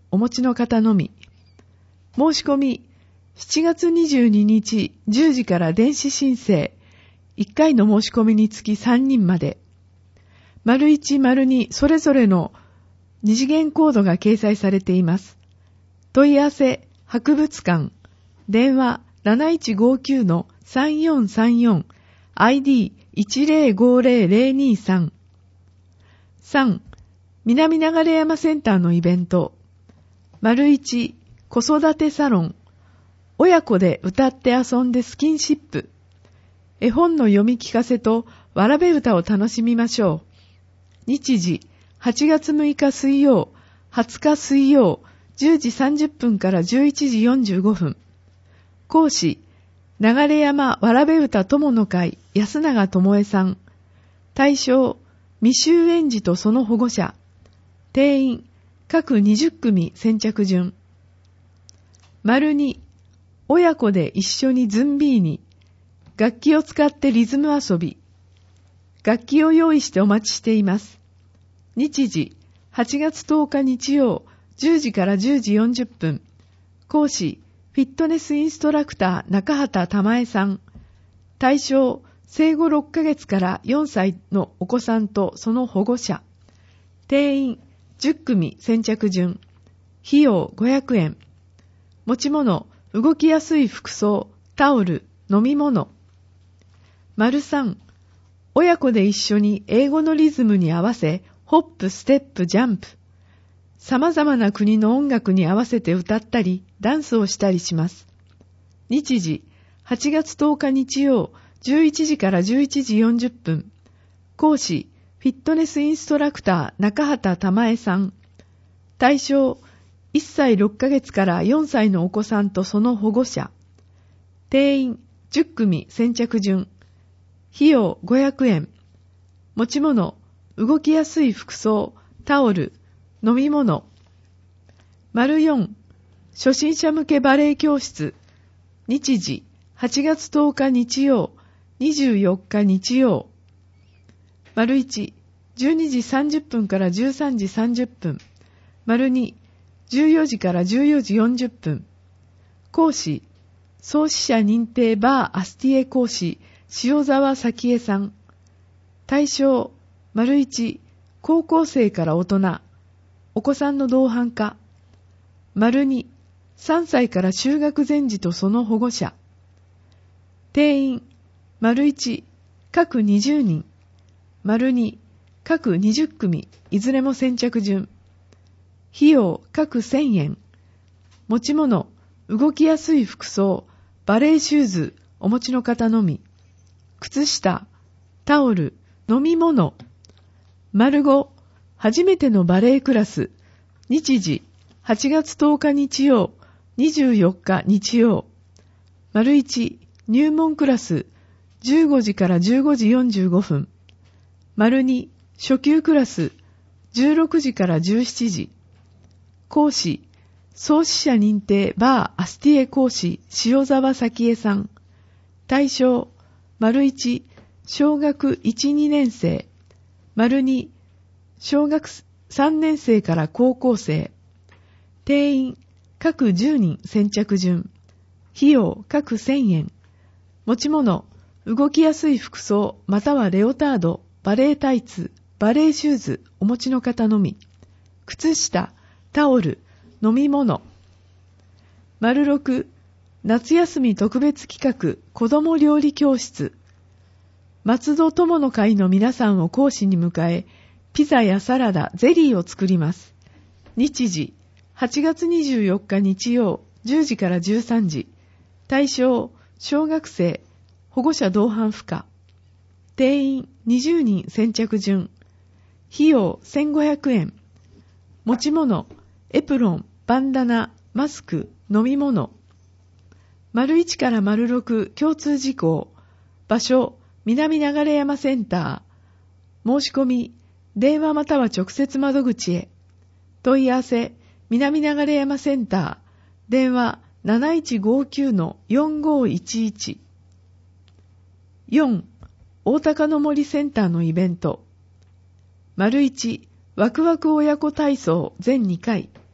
お持ちの方のみ。申し込み、しちがつにじゅうににちじゅうじから電子申請。いっかいの申し込みにつきさんにんまで。丸いち、丸にそれぞれの二次元コードが掲載されています。問い合わせ、博物館。電話 なないちごきゅうのさんよんさんよん、アイディーいちぜろごぜろぜろにさん。さん、南流山センターのイベント。丸いち、子育てサロン。親子で歌って遊んでスキンシップ。絵本の読み聞かせとわらべ歌を楽しみましょう。日時、はちがつむいか水曜、はつか水曜、じゅうじさんじゅっぷんからじゅういちじよんじゅうごふん。講師、流山わらべ歌友の会安永智恵さん。対象、未就園児とその保護者。定員、各にじゅっくみ先着順。丸に、親子で一緒にズンビーに。楽器を使ってリズム遊び。楽器を用意してお待ちしています。日時、はちがつとおか日曜、じゅうじからじゅうじよんじゅっぷん。講師、フィットネスインストラクター中畑玉江さん。対象、生後ろっかげつからよんさいのお子さんとその保護者。定員、じゅっくみ先着順。費用ごひゃくえん。持ち物、動きやすい服装、タオル、飲み物。丸さん、親子で一緒に英語のリズムに合わせ、ホップ、ステップ、ジャンプ。様々な国の音楽に合わせて歌ったり、ダンスをしたりします。日時、はちがつとおか日曜、じゅういちじからじゅういちじよんじゅっぷん。講師、フィットネスインストラクター中畑玉江さん。対象、いっさいろっかげつからよんさいのお子さんとその保護者。定員、じゅっくみ先着順。費用ごひゃくえん。持ち物、動きやすい服装、タオル、飲み物。丸よん、初心者向けバレエ教室。日時、はちがつとおか日曜、にじゅうよっか日曜。丸いち、じゅうにじさんじゅっぷんからじゅうさんじさんじゅっぷん。丸に、じゅうよじからじゅうよじよんじゅっぷん。講師、創始者認定バーアスティエ講師、塩沢咲恵さん。対象、丸いち、高校生から大人。お子さんの同伴か。丸に、さんさいから就学前児とその保護者。定員、丸いち、各にじゅうにん。丸に、各にじゅっくみ、いずれも先着順。費用、各せんえん。持ち物、動きやすい服装、バレエシューズ、お持ちの方のみ。靴下、タオル、飲み物。丸ご、初めてのバレエクラス。日時、はちがつとおか日曜、にじゅうよっか日曜。丸いち、入門クラス。じゅうごじからじゅうごじよんじゅうごふん。丸に、初級クラス。じゅうろくじからじゅうしちじ。講師、創始者認定バーアスティエ講師塩沢咲恵さん。対象、丸いち、小学いち、にねん生。丸に、小学さんねん生から高校生。定員、各じゅうにん先着順。費用、各せんえん。持ち物、動きやすい服装、またはレオタード、バレエタイツ、バレエシューズ、お持ちの方のみ。靴下、タオル、飲み物。丸ろく、夏休み特別企画、子ども料理教室。松戸友の会の皆さんを講師に迎え、ピザやサラダ、ゼリーを作ります。日時、はちがつにじゅうよっか日曜、じゅうじからじゅうさんじ。対象、小学生、保護者同伴不可。定員にじゅうにん先着順。費用せんごひゃくえん。持ち物、エプロン、バンダナ、マスク、飲み物。丸いちから丸ろく共通事項。場所、南流山センター。申し込み、電話または直接窓口へ。問い合わせ、南流山センター。電話なないちごきゅうのよんごいちいち。よん、大高の森センターのイベント。丸いち、ワクワク親子体操全にかい。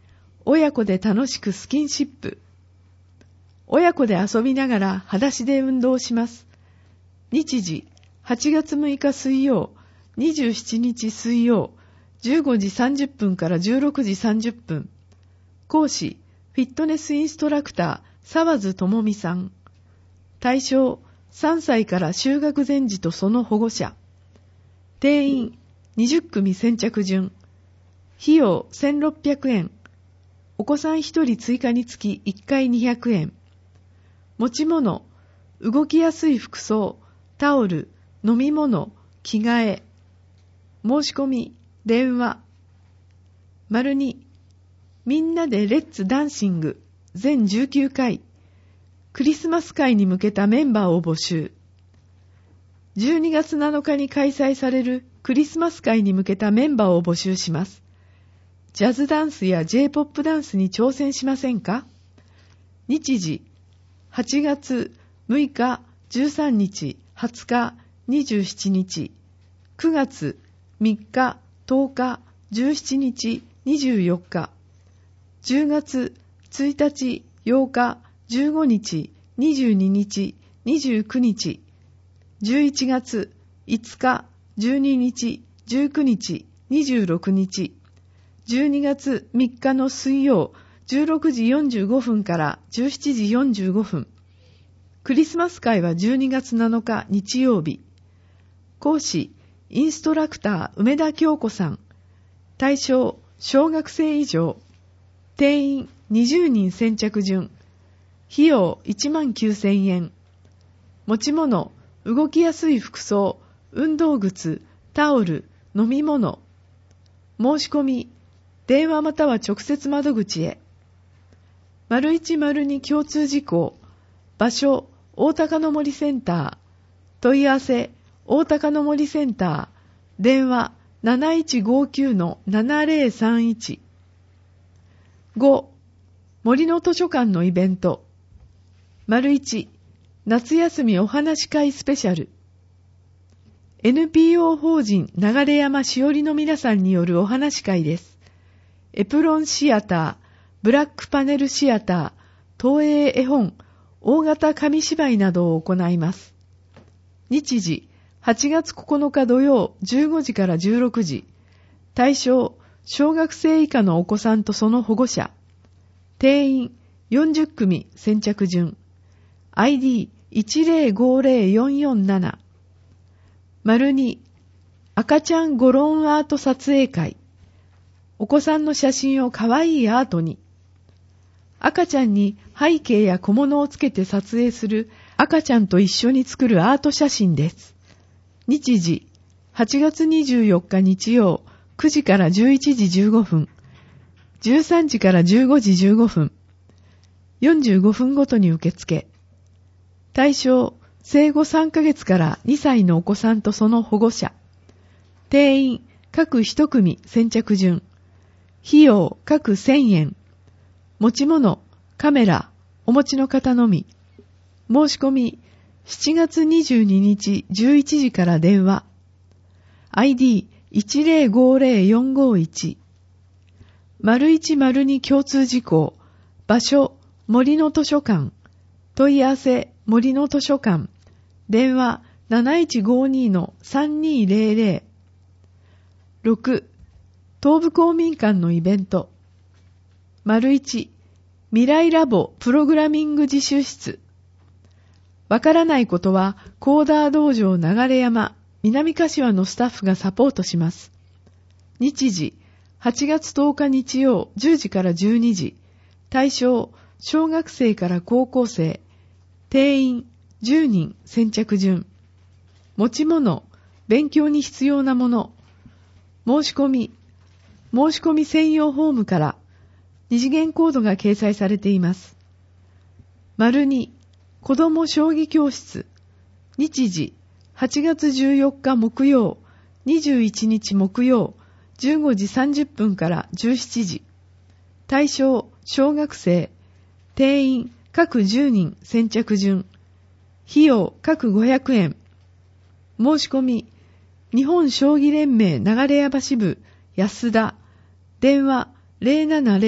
親子で楽しくスキンシップ。親子で遊びながら裸足で運動します。日時、はちがつむいか水曜、にじゅうしちにち水曜、じゅうごじさんじゅっぷんからじゅうろくじさんじゅっぷん。講師、フィットネスインストラクター、沢津智美さん。対象、さんさいから就学前児とその保護者。定員、にじゅっくみ先着順。費用、せんろっぴゃくえん。お子さんひとり追加につきいっかいにひゃくえん。持ち物、動きやすい服装、タオル、飲み物、着替え。申し込み、電話。丸に、みんなでレッツダンシング、全じゅうきゅうかい。クリスマス会に向けたメンバーを募集。じゅうにがつなのかに開催されるクリスマス会に向けたメンバーを募集します。ジャズダンスや ジェイポップ ダンスに挑戦しませんか？日時、はちがつむいか、じゅうさんにち、はつか、にじゅうしちにち、くがつみっか、とおか、じゅうしちにち、にじゅうよっか、じゅうがつついたち、ようか、じゅうごにち、にじゅうににち、にじゅうくにち、じゅういちがついつか、じゅうににち、じゅうくにち、にじゅうろくにち、じゅうにがつみっかの水曜、じゅうろくじよんじゅうごふんからじゅうしちじよんじゅうごふん。クリスマス会はじゅうにがつなのか日曜日。講師、インストラクター梅田京子さん。対象、小学生以上。定員にじゅうにん先着順。費用いちまんきゅうせんえん。持ち物、動きやすい服装、運動靴、タオル、飲み物。申し込み、電話または直接窓口へ。丸一丸二共通事項。場所、大高の森センター。問い合わせ、大高の森センター。電話、なないちごきゅうのななぜろさんいち。ご. 森の図書館のイベント。丸一、夏休みお話会スペシャル。エヌピーオー 法人流山しおりの皆さんによるお話会です。エプロンシアター、ブラックパネルシアター、東映絵本、大型紙芝居などを行います。日時、はちがつここのか土曜じゅうごじからじゅうろくじ。対象、小学生以下のお子さんとその保護者。定員よんじゅっくみ先着順。アイディーいちぜろごぜろよんよんなな。丸に、赤ちゃんゴロンアート撮影会。お子さんの写真をかわいいアートに。赤ちゃんに背景や小物をつけて撮影する赤ちゃんと一緒に作るアート写真です。日時、はちがつにじゅうよっか日曜、くじからじゅういちじじゅうごふん、じゅうさんじからじゅうごじじゅうごふん、よんじゅうごふんごとに受付。対象、生後さんかげつからにさいのお子さんとその保護者。定員、各一組先着順。費用、各せんえん。持ち物、カメラ、お持ちの方のみ。申し込み、しちがつにじゅうににちじゅういちじから電話。アイディーいちぜろごぜろよんごいち。丸一丸二共通事項。場所、森の図書館。問い合わせ、森の図書館。電話、なないちごにのさんにぜろぜろ。ろく. 東部公民館のイベント。丸一、未来ラボプログラミング自習室。わからないことは、コーダー道場流山、南柏のスタッフがサポートします。日時、はちがつとおか日曜じゅうじからじゅうにじ。対象、小学生から高校生。定員、じゅうにん先着順。持ち物、勉強に必要なもの。申し込み、申し込み専用フォームから二次元コードが掲載されています。丸に、子ども将棋教室。日時、はちがつじゅうよっか木曜、にじゅういちにち木曜、じゅうごじさんじゅっぷんからじゅうしちじ。対象、小学生。定員、各じゅうにん先着順。費用、各ごひゃくえん。申し込み、日本将棋連盟流山支部、安田。電話、ぜろななぜろ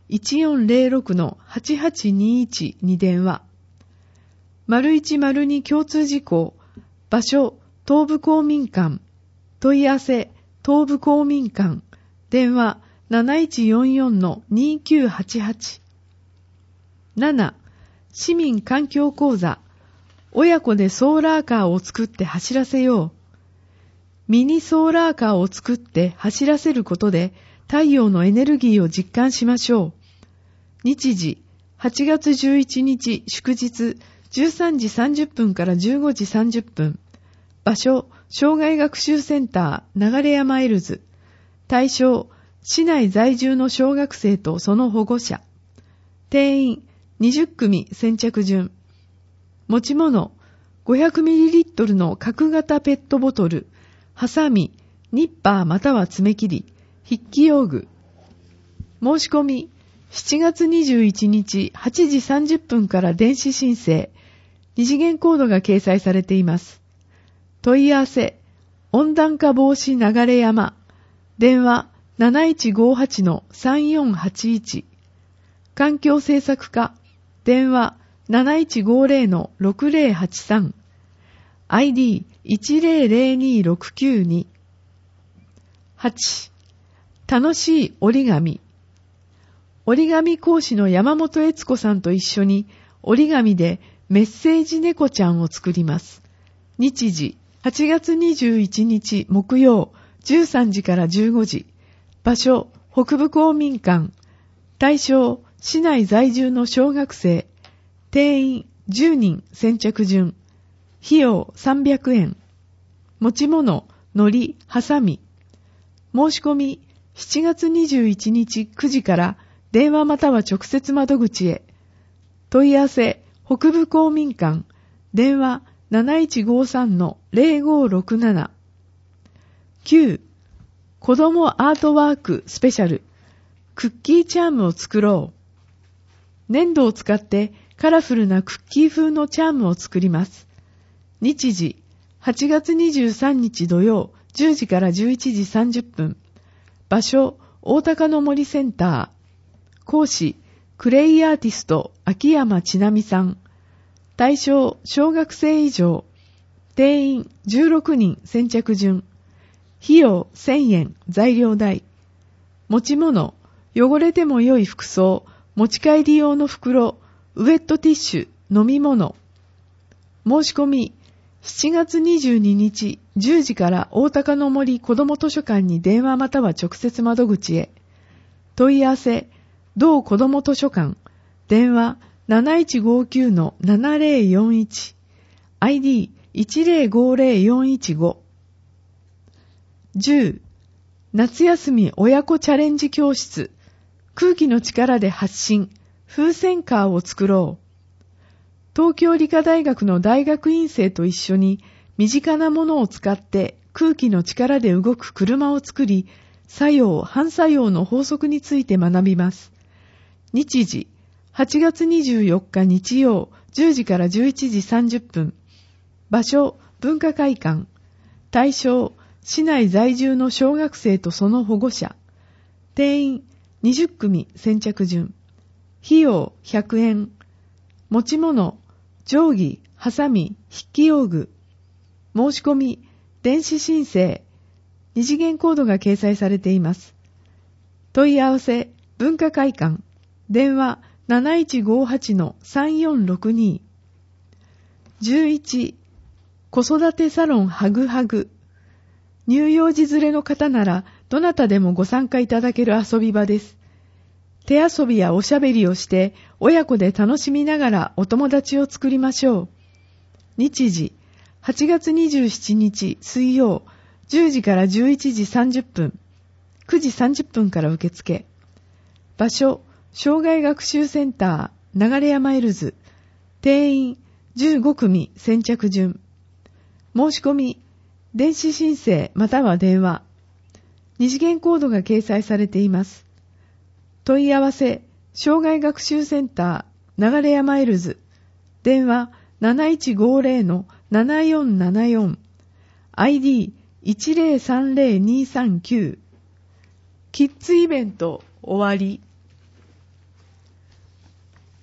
いちよんゼロろくのはちはちにいち に電話。丸一丸二共通事項。場所、東部公民館。問い合わせ、東部公民館。電話、なないちよんよんのにきゅうはちはち。なな. 市民環境講座。親子でソーラーカーを作って走らせよう。ミニソーラーカーを作って走らせることで太陽のエネルギーを実感しましょう。日時、はちがつじゅういちにち祝日、じゅうさんじさんじゅっぷんからじゅうごじさんじゅっぷん。場所、障害学習センター、流山エルズ。対象、市内在住の小学生とその保護者。定員、にじゅっくみ先着順。持ち物、ごひゃくミリリットル の角型ペットボトル、ハサミ、ニッパーまたは爪切り、筆記用具。申し込み、しちがつにじゅういちにちはちじさんじゅっぷんから電子申請。二次元コードが掲載されています。問い合わせ、温暖化防止流山。電話、なないちごはちのさんよんはちいち。環境政策課。電話、なないちごゼロのろくゼロはちさん。アイディーいちゼロゼロにろくきゅうに。はち. 楽しい折り紙。折り紙講師の山本悦子さんと一緒に折り紙でメッセージ猫ちゃんを作ります。日時、はちがつにじゅういちにち木曜、じゅうさんじからじゅうごじ。場所、北部公民館。対象、市内在住の小学生。定員じゅうにん先着順。費用さんびゃくえん。持ち物、糊、ハサミ。申し込み、しちがつにじゅういちにちくじから電話または直接窓口へ。問い合わせ、北部公民館。電話、なないちごさんのゼロごろくなな。きゅう. 子供アートワークスペシャル。クッキーチャームを作ろう。粘土を使ってカラフルなクッキー風のチャームを作ります。日時、はちがつにじゅうさんにち土曜、じゅうじからじゅういちじさんじゅっぷん。場所、大高の森センター。講師、クレイアーティスト、秋山千奈美さん。対象、小学生以上。定員、じゅうろくにん先着順。費用、せんえん、材料代。持ち物、汚れても良い服装、持ち帰り用の袋、ウェットティッシュ、飲み物。申し込み、しちがつにじゅうににちじゅうじから大高の森子ども図書館に電話または直接窓口へ。問い合わせ、同子ども図書館。電話、なないちごきゅうのななゼロよんいち。アイディーいちゼロごゼロよんいちご。じゅう. 夏休み親子チャレンジ教室。空気の力で発信。風船カーを作ろう。東京理科大学の大学院生と一緒に身近なものを使って空気の力で動く車を作り、作用・反作用の法則について学びます。日時、はちがつにじゅうよっか日曜、じゅうじからじゅういちじさんじゅっぷん。場所、文化会館。対象、市内在住の小学生とその保護者。定員、にじゅっくみ先着順。費用、ひゃくえん。持ち物、定規、ハサミ、筆記用具。申し込み、電子申請。二次元コードが掲載されています。問い合わせ、文化会館。電話、なないちごはちのさんよんろくに。じゅういち. 子育てサロンハグハグ。乳幼児連れの方なら、どなたでもご参加いただける遊び場です。手遊びやおしゃべりをして、親子で楽しみながらお友達を作りましょう。日時、はちがつにじゅうしちにち水曜、じゅうじからじゅういちじさんじゅっぷん。くじさんじゅっぷんから受付。場所、障害学習センター、流山エルズ。定員、じゅうごくみ先着順。申し込み、電子申請または電話。二次元コードが掲載されています。問い合わせ、障害学習センター、流山エルズ。電話、なないちごゼロのななよんななよん。アイディーいちゼロさんゼロにさんきゅう。キッズイベント終わり。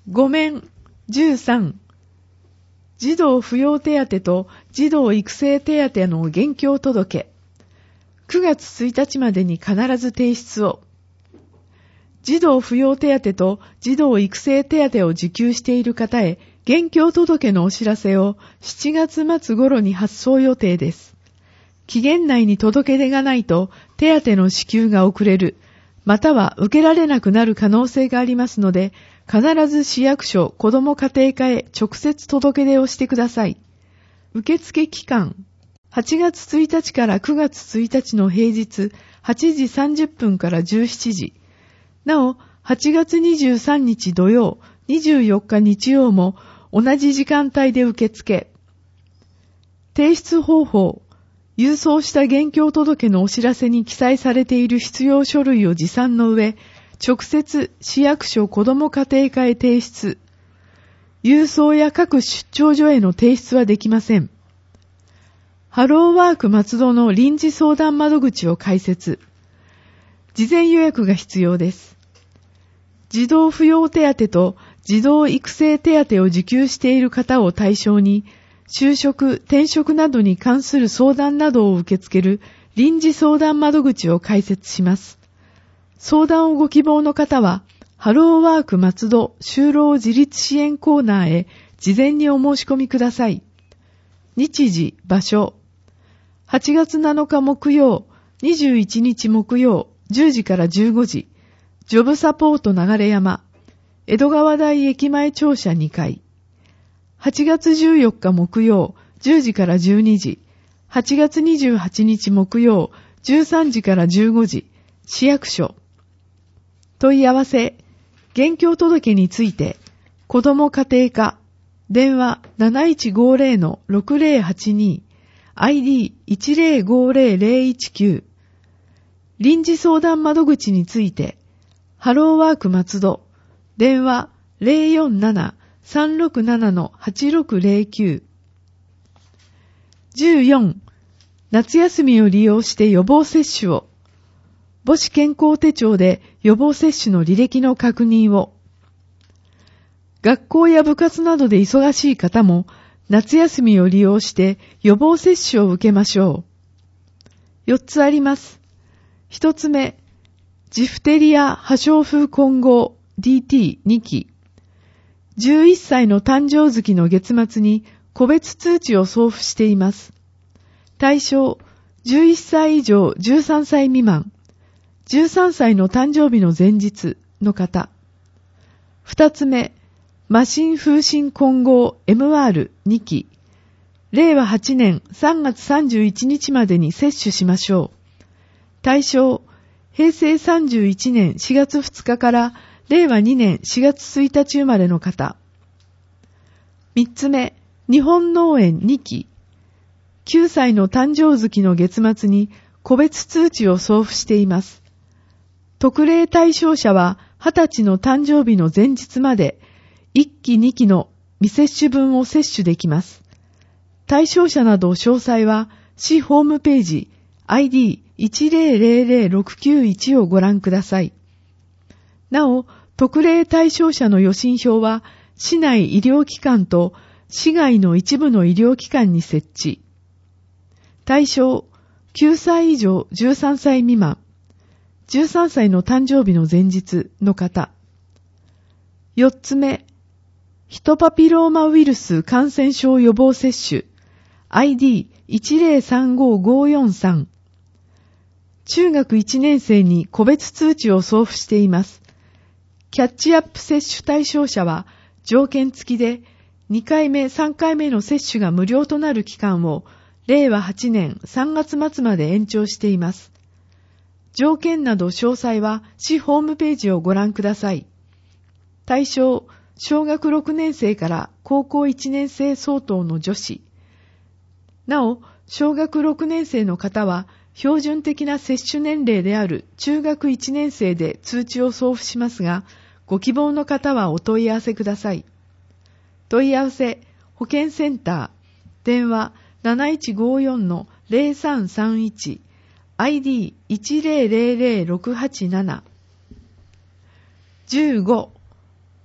ご面じゅうさん、児童扶養手当と児童育成手当の現況届。くがつついたちまでに必ず提出を。児童扶養手当と児童育成手当を受給している方へ、現況届のお知らせをしちがつ末頃に発送予定です。期限内に届け出がないと手当の支給が遅れる、または受けられなくなる可能性がありますので、必ず市役所子ども家庭課へ直接届け出をしてください。受付期間、はちがつついたちからくがつついたちの平日はちじさんじゅっぷんからじゅうしちじ。なお、はちがつにじゅうさんにち土曜、にじゅうよっか日曜も同じ時間帯で受付。提出方法、郵送した現況届のお知らせに記載されている必要書類を持参の上、直接市役所子ども家庭課へ提出。郵送や各出張所への提出はできません。ハローワーク松戸の臨時相談窓口を開設。事前予約が必要です。児童扶養手当と児童育成手当を受給している方を対象に、就職、転職などに関する相談などを受け付ける臨時相談窓口を開設します。相談をご希望の方は、ハローワーク松戸就労自立支援コーナーへ事前にお申し込みください。日時、場所。はちがつなのか木曜、にじゅういちにち木曜、じゅうじからじゅうごじ。ジョブサポート流山。江戸川台駅前庁舎にかい。はちがつじゅうよっか木曜、じゅうじからじゅうにじ。はちがつにじゅうはちにち木曜、じゅうさんじからじゅうごじ。市役所。問い合わせ、現況届について、子ども家庭課、電話 なないちごぜろのろくぜろはちに、アイディーいちぜろごぜろぜろいちきゅう。臨時相談窓口について、ハローワーク松戸、電話 ゼロよんななさんろくななのはちろくぜろきゅう。じゅうよん、夏休みを利用して予防接種を。母子健康手帳で予防接種の履歴の確認を。学校や部活などで忙しい方も夏休みを利用して予防接種を受けましょう。よっつあります。ひとつめ、ジフテリア破傷風混合 ディーティーに 期。じゅういっさいの誕生月の月末に個別通知を送付しています。対象、じゅういっさい以上じゅうさんさい未満、じゅうさんさいの誕生日の前日の方。二つ目、麻疹風疹混合 エムアールに 期。れいわはちねんさんがつさんじゅういちにちまでに接種しましょう。対象、へいせいさんじゅういちねんしがつふつかかられいわにねんしがつついたち生まれの方。三つ目、日本脳炎に期。きゅうさいの誕生月の月末に個別通知を送付しています。特例対象者ははたちの誕生日の前日までいっきにきの未接種分を接種できます。対象者など詳細は市ホームページ アイディーいちぜろぜろぜろろくきゅういち をご覧ください。なお、特例対象者の予診票は市内医療機関と市外の一部の医療機関に設置。対象、きゅうさい以上じゅうさんさい未満、じゅうさんさいの誕生日の前日の方。よっつめ、ヒトパピローマウイルス感染症予防接種 アイディーいちぜろさんごごよんさん。中学いちねん生に個別通知を送付しています。キャッチアップ接種対象者は条件付きでにかいめ、さんかいめの接種が無料となる期間をれいわはちねんさんがつ末まで延長しています。条件など詳細は市ホームページをご覧ください。対象、小学ろくねん生から高校いちねん生相当の女子。なお、小学ろくねん生の方は標準的な接種年齢である中学いちねん生で通知を送付しますが、ご希望の方はお問い合わせください。問い合わせ、保健センター、電話 なないちごよんのぜろさんさんいち、アイディーいちぜろぜろぜろろくはちなな。じゅうご、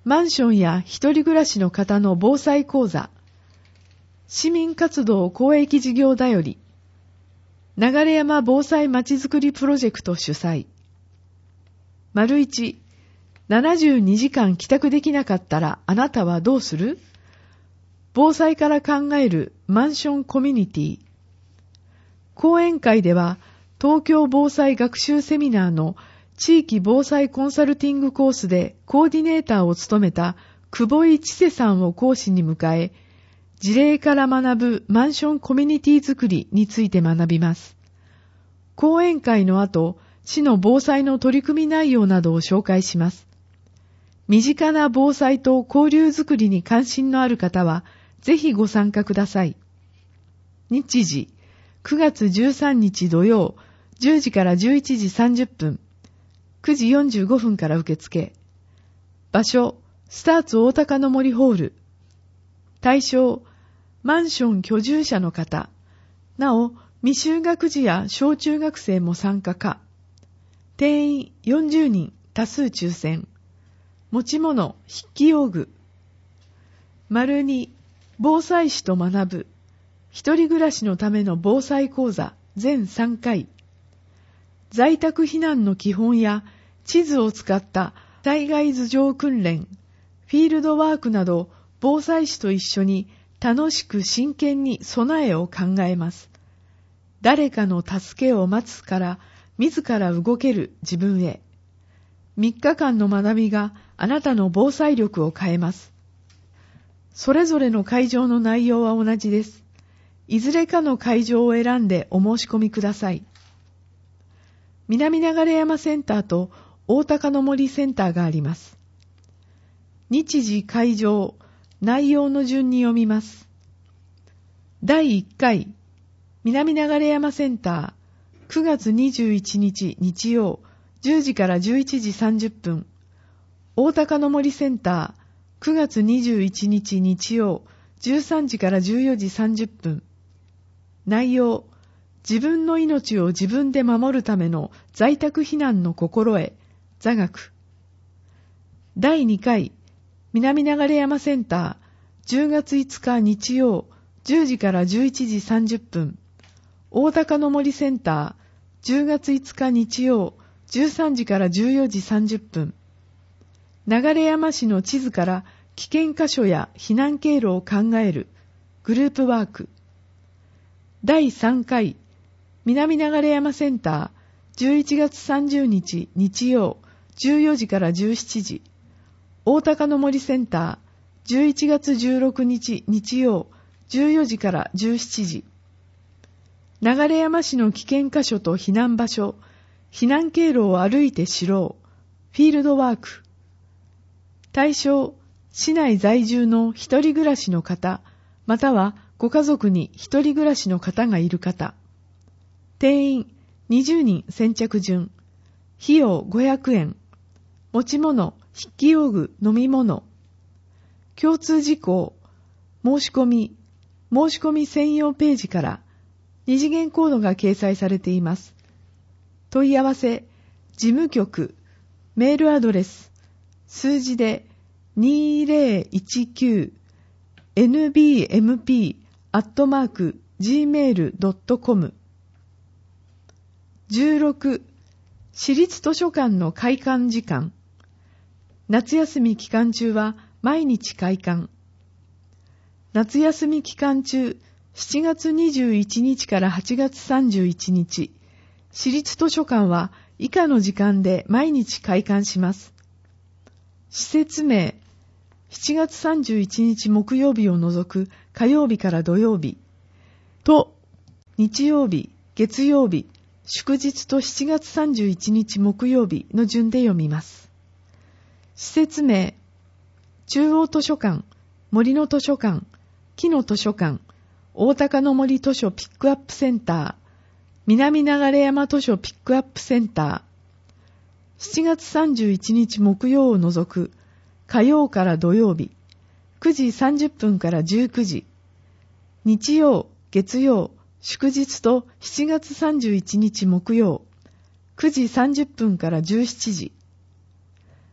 マンションや一人暮らしの方の防災講座、市民活動公益事業だより、流山防災まちづくりプロジェクト主催。丸一、ななじゅうにじかん帰宅できなかったらあなたはどうする？防災から考えるマンションコミュニティ。講演会では、東京防災学習セミナーの地域防災コンサルティングコースでコーディネーターを務めた久保井千世さんを講師に迎え、事例から学ぶマンションコミュニティづくりについて学びます。講演会の後、市の防災の取り組み内容などを紹介します。身近な防災と交流づくりに関心のある方は、ぜひご参加ください。日時、くがつじゅうさんにち土曜、じゅうじからじゅういちじさんじゅっぷん、くじよんじゅうごふんから受付。場所、スターツ大高の森ホール。対象、マンション居住者の方。なお、未就学児や小中学生も参加か。定員よんじゅうにん、多数抽選。持ち物、筆記用具。丸に、防災士と学ぶ。一人暮らしのための防災講座、全さんかい。在宅避難の基本や地図を使った災害頭上訓練、フィールドワークなど、防災士と一緒に楽しく真剣に備えを考えます。誰かの助けを待つから自ら動ける自分へ。みっかかんの学びがあなたの防災力を変えます。それぞれの会場の内容は同じです。いずれかの会場を選んでお申し込みください。南流山センターと大高の森センターがあります。日時会場、内容の順に読みます。だいいっかい、南流山センター、くがつにじゅういちにち日曜、じゅうじからじゅういちじさんじゅっぷん。大高の森センター、くがつにじゅういちにち日曜、じゅうさんじからじゅうよじさんじゅっぷん。内容、自分の命を自分で守るための在宅避難の心得、座学。だいにかい、南流山センター、じゅうがついつか日曜、じゅうじからじゅういちじさんじゅっぷん。大高の森センター、じゅうがついつか日曜、じゅうさんじからじゅうよじさんじゅっぷん。流山市の地図から危険箇所や避難経路を考えるグループワーク。だいさんかい、南流山センター、じゅういちがつさんじゅうにち日曜、じゅうよじからじゅうしちじ。大高の森センター、じゅういちがつじゅうろくにち日曜、じゅうよじからじゅうしちじ。流山市の危険箇所と避難場所、避難経路を歩いて知ろう、フィールドワーク。対象、市内在住の一人暮らしの方、またはご家族に一人暮らしの方がいる方。定員にじゅうにん先着順。費用ごひゃくえん。持ち物、筆記用具、飲み物。共通事項、申し込み、申し込み専用ページから二次元コードが掲載されています。問い合わせ、事務局、メールアドレス、数字でにせんじゅうきゅう エヌビーエムピー アットマーク ジーメール ドットコム。じゅうろく、市立図書館の開館時間。夏休み期間中は毎日開館。夏休み期間中、しちがつにじゅういちにちからはちがつさんじゅういちにち、市立図書館は以下の時間で毎日開館します。施設名、しちがつさんじゅういちにち木曜日を除く火曜日から土曜日と日曜日、月曜日、祝日としちがつさんじゅういちにち木曜日の順で読みます。施設名、中央図書館、森の図書館、木の図書館、大高の森図書ピックアップセンター、南流山図書ピックアップセンター、しちがつさんじゅういちにち木曜を除く火曜から土曜日、くじさんじゅっぷんからじゅうくじ、日曜、月曜、祝日としちがつさんじゅういちにち木曜、くじさんじゅっぷんからじゅうしちじ。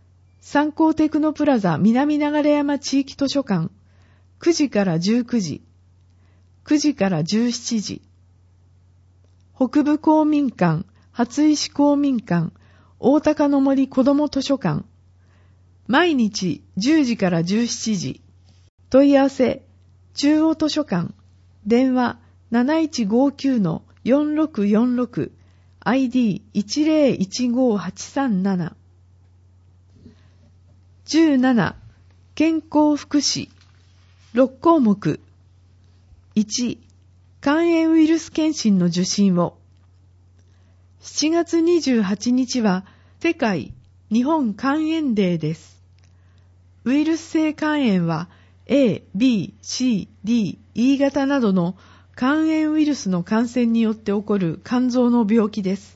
三幸テクノプラザ南流山地域図書館くじからじゅうくじ、くじからじゅうしちじ。北部公民館、初石公民館、大高の森子ども図書館。毎日じゅうじからじゅうしちじ。問い合わせ、中央図書館、電話 なないちごきゅうのよんろくよんろく、アイディーいちゼロいちごはちさんなな。じゅうなな、健康福祉。ろっこうもく。いち、肝炎ウイルス検診の受診を。しちがつにじゅうはちにちは世界日本肝炎デーです。ウイルス性肝炎は A、B、C、D、E 型などの肝炎ウイルスの感染によって起こる肝臓の病気です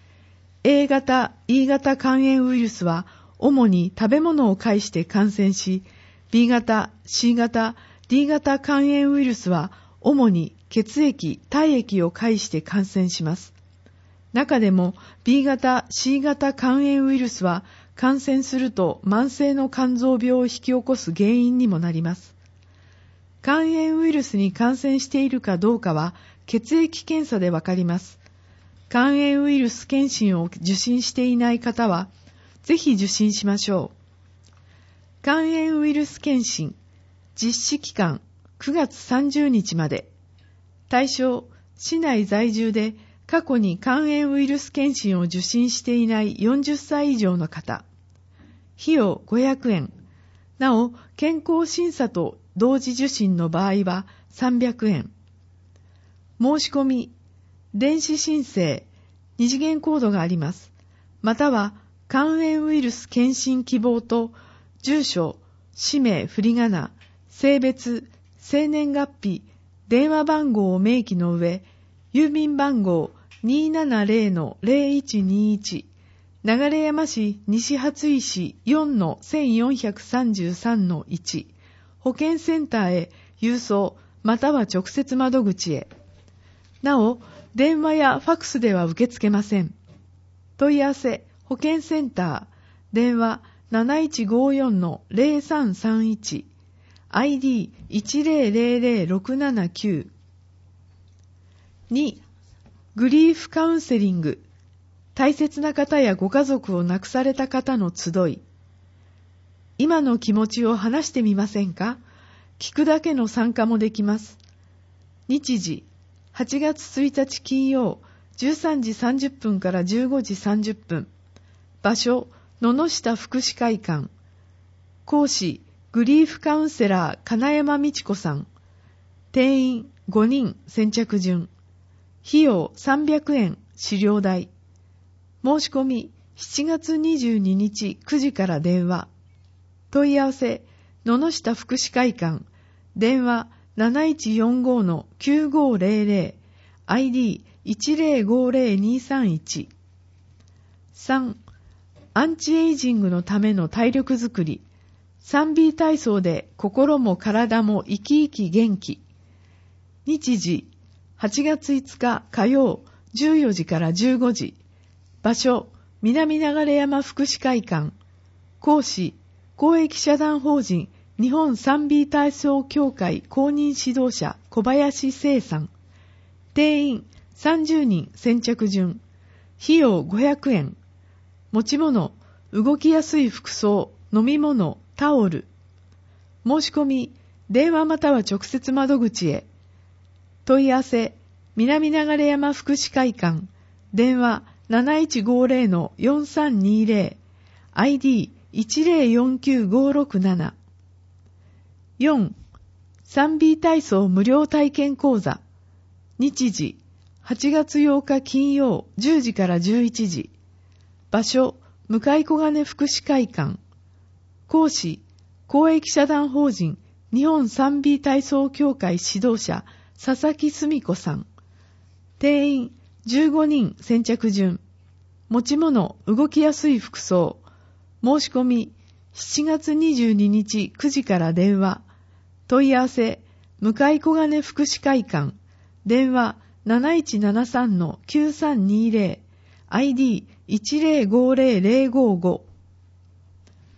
。A 型、E 型肝炎ウイルスは主に食べ物を介して感染し、B 型、C 型、D 型肝炎ウイルスは主に血液、体液を介して感染します。中でも B 型、C 型肝炎ウイルスは感染すると慢性の肝臓病を引き起こす原因にもなります。肝炎ウイルスに感染しているかどうかは血液検査でわかります。肝炎ウイルス検診を受診していない方はぜひ受診しましょう。肝炎ウイルス検診、実施期間くがつさんじゅうにちまで。対象、市内在住で過去に肝炎ウイルス検診を受診していないよんじゅっさい以上の方。費用ごひゃくえん。なお、健康審査と同時受診の場合はさんびゃくえん。申し込み、電子申請、二次元コードがあります。または、肝炎ウイルス検診希望と、住所、氏名、振り仮名、性別、生年月日、電話番号を明記の上、郵便番号 にーななゼロのゼロいちにいち、流山市西初石 よんのせんよんひゃくさんじゅうさんのいち、保健センターへ郵送または直接窓口へ。なお、電話やファクスでは受け付けません。問い合わせ、保健センター、電話 なないちごよんのゼロさんさんいち、アイディーいちゼロゼロゼロろくななきゅう。に、グリーフカウンセリング。大切な方やご家族を亡くされた方の集い。今の気持ちを話してみませんか？聞くだけの参加もできます。日時、はちがつついたち金曜、じゅうさんじさんじゅっぷんからじゅうごじさんじゅっぷん。場所、野々下福祉会館。講師、グリーフカウンセラー金山美智子さん。定員ごにん先着順。費用さんびゃくえん資料代。申し込みしちがつにじゅうににちくじから電話。問い合わせ野々下福祉会館。電話 なないちよんごのきゅうごゼロゼロ。アイディーいちゼロごゼロにさんいち。さん. アンチエイジングのための体力づくり。スリービー 体操で心も体も生き生き元気。日時、はちがついつか火曜、じゅうよじからじゅうごじ。場所、南流山福祉会館。講師、公益社団法人日本 スリービー 体操協会公認指導者小林聖さん。定員さんじゅうにん先着順。費用ごひゃくえん。持ち物、動きやすい服装、飲み物、タオル。申し込み、電話または直接窓口へ。問い合わせ、南流山福祉会館。電話 なないちごゼロのよんさんにゼロ。アイディーいちゼロよんきゅうごろくなな。よん. スリービー 体操無料体験講座。日時、はちがつようか金曜じゅうじからじゅういちじ。場所、向小金福祉会館。講師、公益社団法人日本 スリービー 体操協会指導者佐々木澄子さん。定員じゅうごにん先着順。持ち物、動きやすい服装。申し込みしちがつにじゅうににちくじから電話。問い合わせ、向小金福祉会館。電話 なないちななさんのきゅうさんにゼロ。アイディーいちゼロごゼロゼロごご。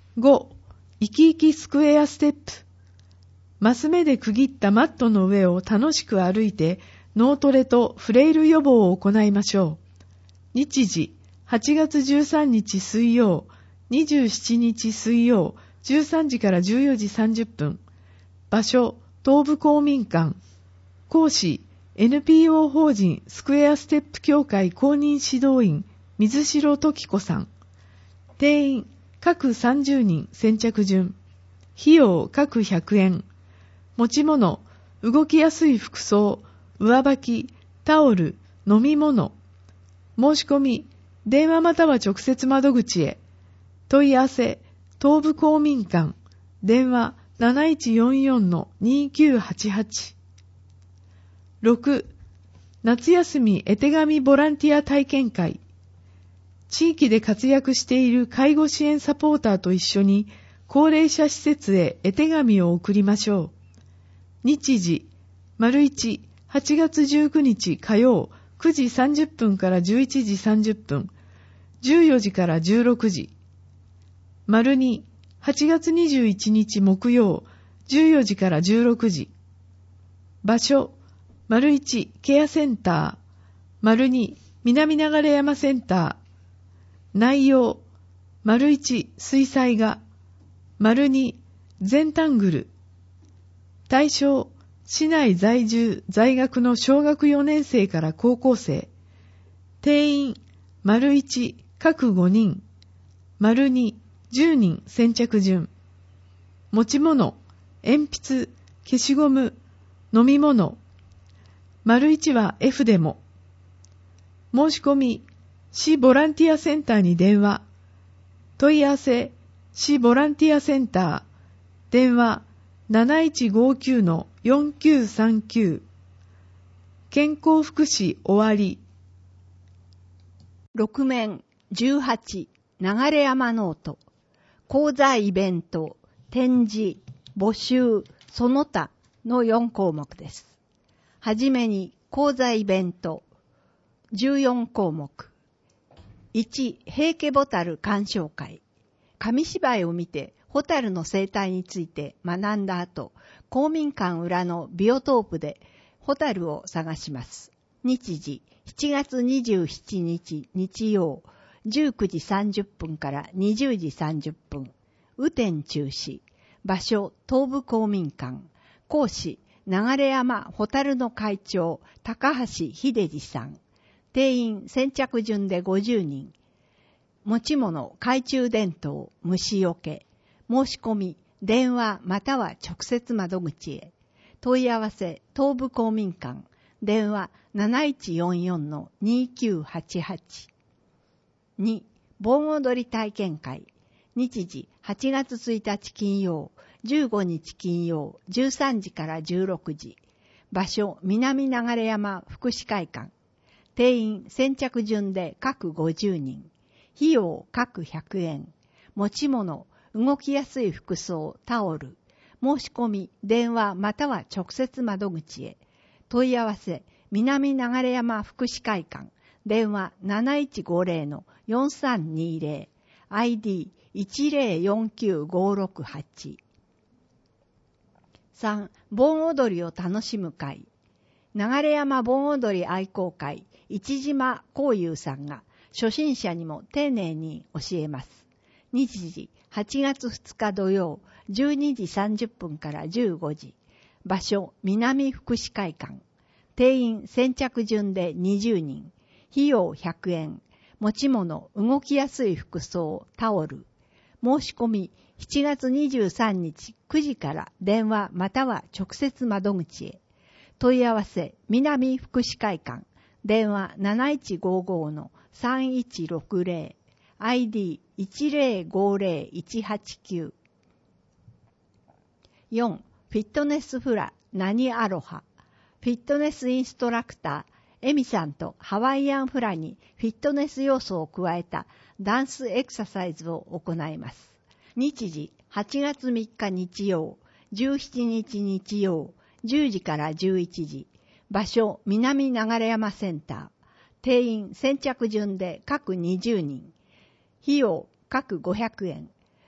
ご、生き生きスクエアステップ。マス目で区切ったマットの上を楽しく歩いて、脳トレとフレイル予防を行いましょう。日時、はちがつじゅうさんにち水曜、にじゅうしちにち水曜、じゅうさんじからじゅうよじさんじゅっぷん。場所、東部公民館。講師、エヌピーオー 法人スクエアステップ協会公認指導員、水城時子さん。定員、各さんじゅうにん先着順。費用、各ひゃくえん。持ち物、動きやすい服装、上履き、タオル、飲み物。申し込み、電話または直接窓口へ。問い合わせ、東部公民館、電話 なないちよんよんのにきゅうはちはち。ろく、夏休み絵手紙ボランティア体験会。地域で活躍している介護支援サポーターと一緒に高齢者施設へ絵手紙を送りましょう。日時、丸一、はちがつじゅうくにち火曜、くじさんじゅっぷんからじゅういちじさんじゅっぷん、じゅうよじからじゅうろくじ。丸に、はちがつにじゅういちにち木曜、じゅうよじからじゅうろくじ。場所、丸一、ケアセンター。丸二、南流山センター。内容、丸一、水彩画。丸二、全タングル。対象、市内在住、在学の小学よねん生から高校生。定員、丸一、各ごにん。丸二、じゅうにん先着順。持ち物、鉛筆、消しゴム、飲み物。丸一は F でも。申し込み、市ボランティアセンターに電話。問い合わせ、市ボランティアセンター。電話 なないちごきゅうのよんきゅうさんきゅう。健康福祉終わり。 ろく面じゅうはち流山ノート。講座イベント、展示、募集、その他のよん項目です。はじめに講座イベントじゅうよん項目。いち、平家ボタル鑑賞会。紙芝居を見てホタルの生態について学んだ後、公民館裏のビオトープでホタルを探します。日時、しちがつにじゅうしちにち日曜、じゅうくじさんじゅっぷんからにじゅうじさんじゅっぷん。雨天中止。場所、東部公民館。講師、流山ホタルの会長、高橋秀治さん。定員先着順でごじゅうにん。持ち物、懐中電灯、虫よけ。申し込み、電話または直接窓口へ。問い合わせ、東部公民館。電話 なないちよんよんのにきゅうはちはち。に、盆踊り体験会。日時、はちがつついたち金曜、じゅうごにち金曜、じゅうさんじからじゅうろくじ。場所、南流山福祉会館。定員先着順で各ごじゅうにん。費用各ひゃくえん。持ち物、動きやすい服装、タオル。申し込み、電話または直接窓口へ。問い合わせ、南流山福祉会館。電話 なないちごぜろのよんさんにぜろ。アイディーいちぜろよんきゅうごろくはち。さん、盆踊りを楽しむ会。流山盆踊り愛好会、市島幸雄さんが初心者にも丁寧に教えます。日時、はちがつふつか土曜、じゅうにじさんじゅっぷんからじゅうごじ。場所、南福祉会館。定員先着順でにじゅうにん。費用ひゃくえん。持ち物、動きやすい服装、タオル。申し込み、しちがつにじゅうさんにちくじから電話または直接窓口へ。問い合わせ、南福祉会館。電話 なないちごごのさんいちろくぜろ。アイディーいちぜろごぜろいちはちきゅう。よん、フィットネスフラ、何アロハ。フィットネスインストラクター、エミさんとハワイアンフラにフィットネス要素を加えたダンスエクササイズを行います。日時、はちがつみっか日曜、じゅうしちにち日曜、じゅうじからじゅういちじ。場所、南流山センター。定員先着順で各にじゅうにん。費用各ごひゃくえん。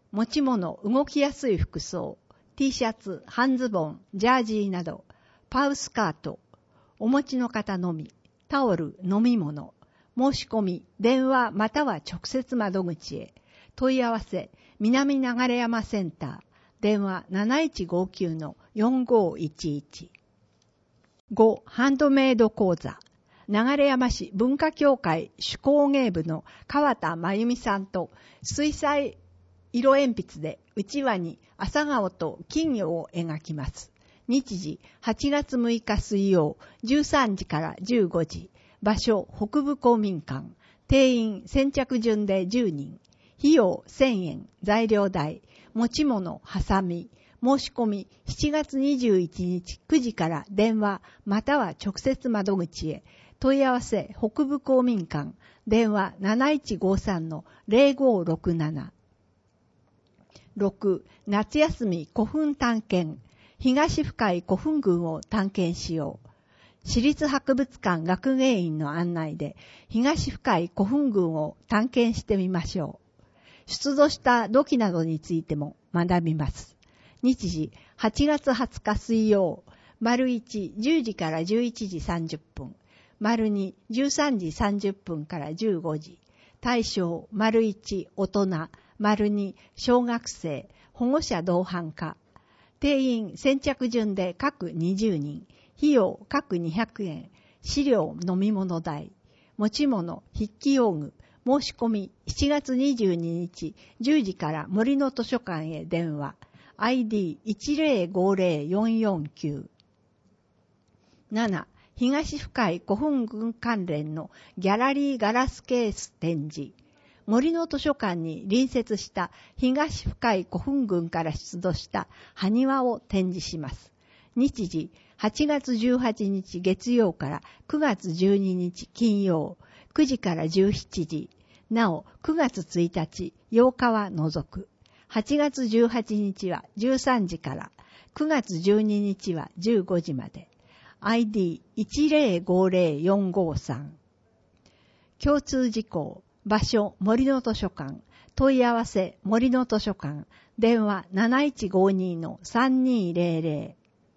持ち物、動きやすい服装、T シャツ、半ズボン、ジャージーなど、パウスカート、お持ちの方のみ、タオル、飲み物、申し込み、電話または直接窓口へ、問い合わせ、南流山センター、電話 なないちごきゅうのよんごいちいち。ご. ハンドメイド講座。流山市文化協会手工芸部の川田真由美さんと水彩色鉛筆でうちわに朝顔と金魚を描きます。日時はちがつむいか水曜じゅうさんじからじゅうごじ。場所北部公民館。定員先着順でじゅうにん。費用せんえん。材料代。持ち物ハサミ。申し込みしちがつにじゅういちにちくじから電話または直接窓口へ。問い合わせ北部公民館。電話 なないちごさんのぜろごろくなな。ろく. 夏休み古墳探検。東深い古墳群を探検しよう。市立博物館学芸員の案内で東深い古墳群を探検してみましょう。出土した土器などについても学びます。日時はちがつはつか水曜、丸いち、じゅうじからじゅういちじさんじゅっぷん、丸に、じゅうさんじさんじゅっぷんからじゅうごじ。対象、丸いち、大人、丸に、小学生、保護者同伴化。定員、先着順で各にじゅうにん。費用、各にひゃくえん。資料、飲み物代。持ち物、筆記用具。申し込み、しちがつにじゅうににちじゅうじから森の図書館へ電話。アイディーいちぜろごぜろよんよんきゅう。なな. 東深い古墳群関連のギャラリーガラスケース展示。森の図書館に隣接した東深い古墳群から出土した埴輪を展示します。日時はちがつじゅうはちにち月曜からくがつじゅうににち金曜、くじからじゅうしちじ。なおくがつついたちようかは除く。はちがつじゅうはちにちはじゅうさんじから、くがつじゅうににちはじゅうごじまで。アイディーいちぜろごぜろよんごさん。共通事項。場所、森の図書館。問い合わせ、森の図書館。電話 なないちごにのさんにぜろぜろ。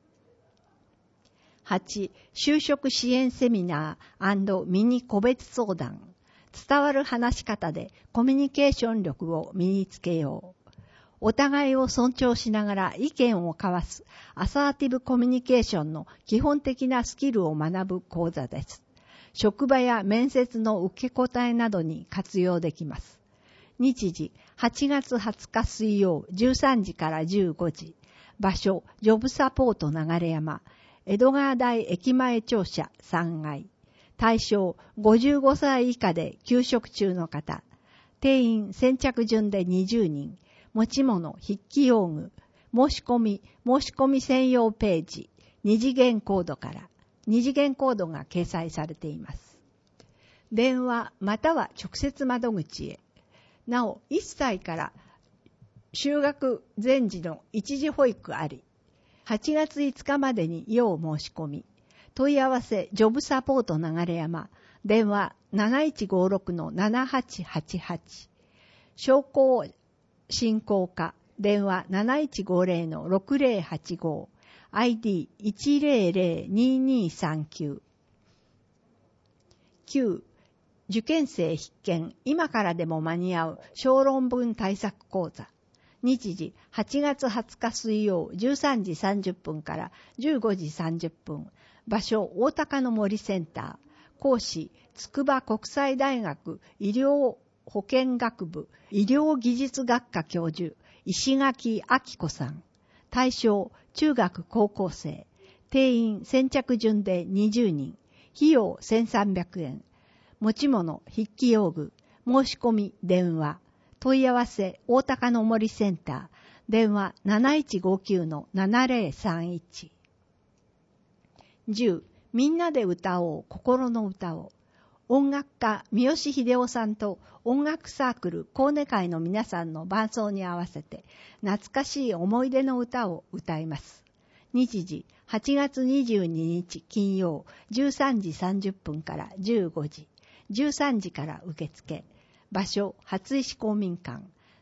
はち. 就職支援セミナー&ミニ個別相談。伝わる話し方でコミュニケーション力を身につけよう。お互いを尊重しながら意見を交わすアサーティブコミュニケーションの基本的なスキルを学ぶ講座です。職場や面接の受け答えなどに活用できます。日時はちがつはつか水曜じゅうさんじからじゅうごじ。場所ジョブサポート流山。江戸川台駅前庁舎さんがい。対象ごじゅうごさい以下で休職中の方。定員先着順でにじゅうにん。持ち物、筆記用具。申し込み、申し込み専用ページ。二次元コードから。二次元コードが掲載されています。電話または直接窓口へ。なお、いっさいから就学前時の一時保育あり。はちがついつかまでに要申し込み。問い合わせ、ジョブサポート流山。電話 なないちごろくのななはちはちはち。商工振興課。電話 なないちごぜろのろくぜろはちご。アイディーいちぜろぜろににさんきゅう。きゅう. 受験生必見。今からでも間に合う小論文対策講座。日時はちがつはつか水曜じゅうさんじさんじゅっぷんからじゅうごじさんじゅっぷん。場所大高の森センター。講師筑波国際大学医療保健学部医療技術学科教授石垣明子さん。対象中学高校生。定員先着順でにじゅうにん。費用せんさんびゃくえん。持ち物筆記用具。申し込み電話。問い合わせ大高の森センター。電話 なないちごきゅうのななぜろさんいち。じゅう. みんなで歌おう心の歌を。音楽家三好秀夫さんと音楽サークルコネ会の皆さんの伴奏に合わせて懐かしい思い出の歌を歌います。日時はちがつにじゅうににち金曜じゅうさんじさんじゅっぷんからじゅうごじ。じゅうさんじから受付。場所初石公民館。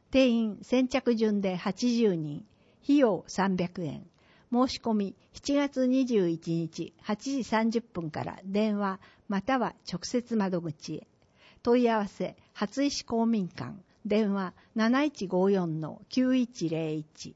定員先着順ではちじゅうにん、費用さんびゃくえん。申し込みしちがつにじゅういちにちはちじさんじゅっぷんから電話または直接窓口へ。問い合わせ初石公民館電話 なないちごよんのきゅういちゼロいち。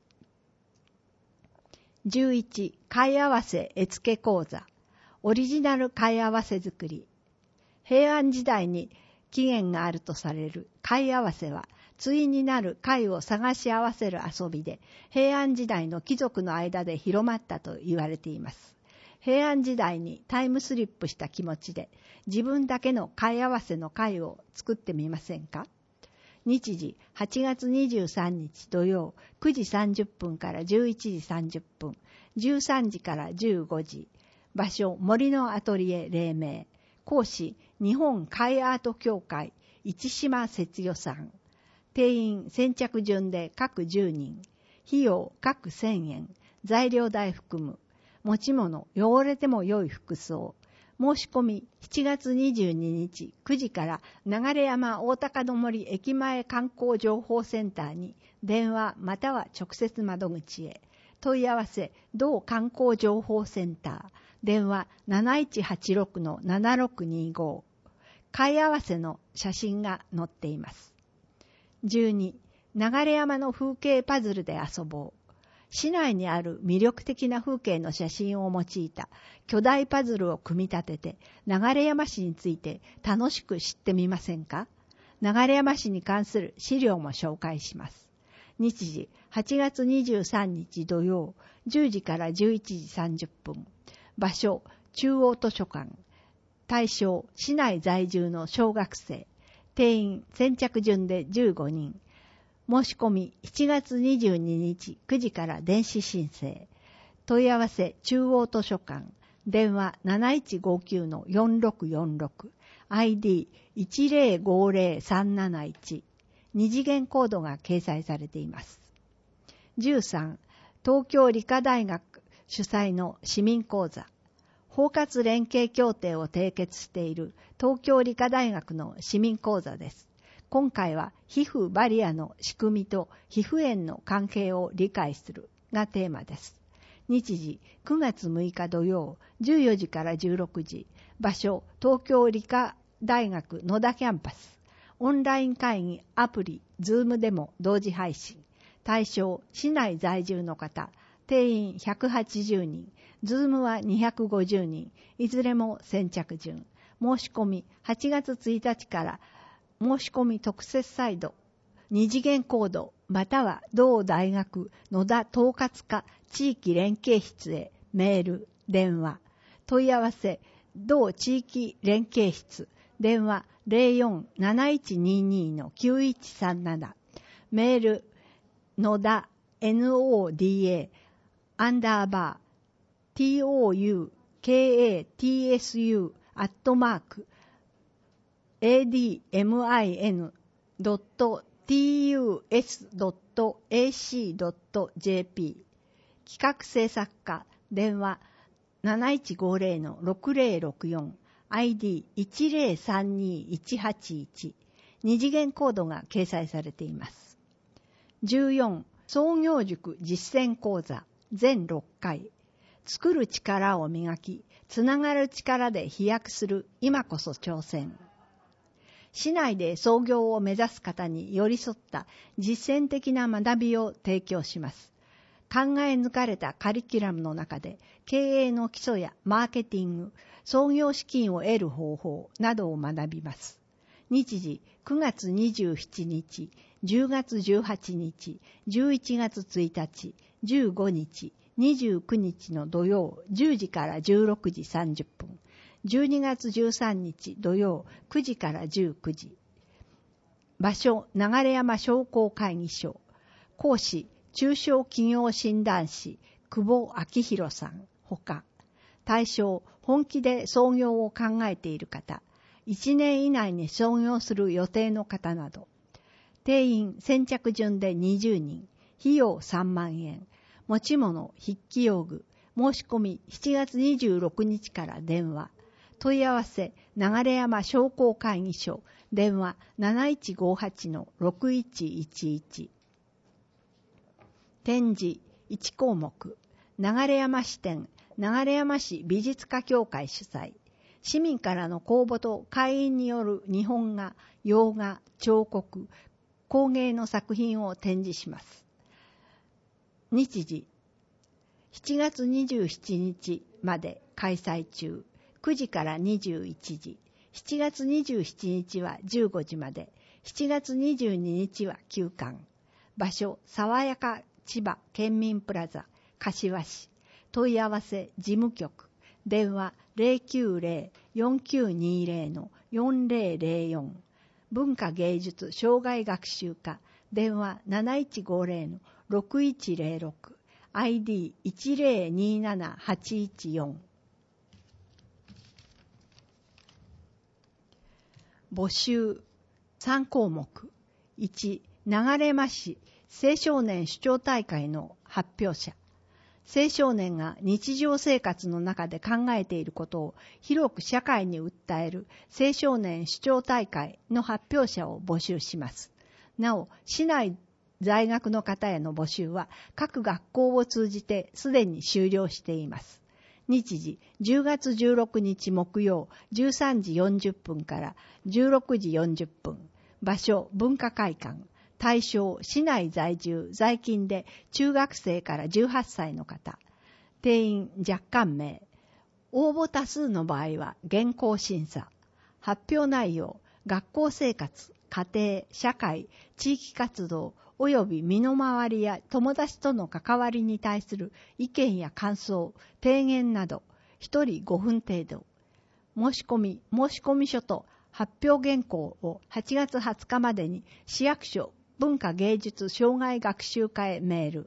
じゅういち貝合わせ絵付け講座オリジナル貝合わせ作り。平安時代に起源があるとされる貝合わせは対になる貝を探し合わせる遊びで平安時代の貴族の間で広まったと言われています。平安時代にタイムスリップした気持ちで自分だけの貝合わせの貝を作ってみませんか？日時はちがつにじゅうさんにち土曜くじさんじゅっぷんからじゅういちじさんじゅっぷん、じゅうさんじからじゅうごじ。場所森のアトリエ黎明。講師日本貝アート協会市島節代さん。定員先着順で各じゅうにん。費用各せんえん。材料代含む。持ち物汚れても良い服装。申し込みしちがつにじゅうににちくじから流山大高の森駅前観光情報センターに電話または直接窓口へ。問い合わせ同観光情報センター電話 なないちはちろくのななろくにご。貝合わせの写真が載っています。じゅうに流山の風景パズルで遊ぼう。市内にある魅力的な風景の写真を用いた巨大パズルを組み立てて流山市について楽しく知ってみませんか？流山市に関する資料も紹介します。日時はちがつにじゅうさんにち土曜じゅうじからじゅういちじさんじゅっぷん。場所中央図書館。対象市内在住の小学生。定員先着順でじゅうごにん。申し込みしちがつにじゅうににちくじから電子申請。問い合わせ中央図書館。電話 なないちごきゅうのよんろくよんろく。アイディーいちゼロごゼロさんなないち。二次元コードが掲載されています。じゅうさん東京理科大学主催の市民講座。包括連携協定を締結している東京理科大学の市民講座です。今回は皮膚バリアの仕組みと皮膚炎の関係を理解するがテーマです。日時くがつむいか土曜じゅうよじからじゅうろくじ。場所東京理科大学野田キャンパス。オンライン会議アプリ Zoom でも同時配信。対象市内在住の方。定員ひゃくはちじゅうにん。Zoom はにひゃくごじゅうにん。いずれも先着順。申し込みはちがつついたちから申し込み特設サイト、二次元コード、または同大学野田統括課地域連携室へメール、電話、問い合わせ、同地域連携室、電話 ゼロよん なないちににのきゅういちさんなな、メール、野田 ノダ アンダーバー toukatsu アットマークエーディーエムアイエヌドットティーユーエスドットエーシードットジェーピー 企画制作課電話 なないちごゼロのろくゼロろくよん アイディーいちゼロさんにいちはちいち 二次元コードが掲載されています。じゅうよん創業塾実践講座全ろっかい。作る力を磨き、つながる力で飛躍する今こそ挑戦。市内で創業を目指す方に寄り添った実践的な学びを提供します。考え抜かれたカリキュラムの中で経営の基礎やマーケティング、創業資金を得る方法などを学びます。日時くがつにじゅうしちにち、じゅうがつじゅうはちにち、じゅういちがつついたち、じゅうごにち、にじゅうくにちの土曜じゅうじからじゅうろくじさんじゅっぷん。じゅうにがつじゅうさんにち土曜くじからじゅうくじ。場所流山商工会議所。講師中小企業診断士久保明弘さんほか。対象本気で創業を考えている方。いちねん以内に創業する予定の方など。定員先着順でにじゅうにん。費用さんまんえん。持ち物筆記用具。申し込みしちがつにじゅうろくにちから電話。 問い合わせ、流山商工会議所、電話 なないちごはちのろくいちいちいち。展示いち項目、流山支店、流山市美術家協会主催。市民からの公募と会員による日本画、洋画、彫刻、工芸の作品を展示します。日時、しちがつにじゅうしちにちまで開催中。くじからにじゅういちじ。しちがつにじゅうしちにちはじゅうごじまで。しちがつにじゅうににちは休館。場所、爽やか千葉県民プラザ、柏市。問い合わせ、事務局。電話 ゼロきゅうゼロ よんきゅうにゼロ のよんゼロゼロよん。文化芸術障害学習課。電話なないちごゼロのろくいちゼロろく。アイディーいちゼロにななはちいちよん。募集さん項目。いち、流山市青少年主張大会の発表者。青少年が日常生活の中で考えていることを広く社会に訴える青少年主張大会の発表者を募集します。なお、市内在学の方への募集は各学校を通じてすでに終了しています。日時、じゅうがつじゅうろくにち木曜じゅうさんじよんじゅっぷんからじゅうろくじよんじゅっぷん。場所、文化会館。対象、市内在住、在勤で中学生からじゅうはっさいの方。定員若干名。応募多数の場合は現行審査。発表内容、学校生活、家庭、社会、地域活動、及び身の回りや友達との関わりに対する意見や感想、提言など、一人ごふん程度。申し込み、申し込み書と発表原稿をはちがつはつかまでに市役所、文化芸術障害学習課へメール。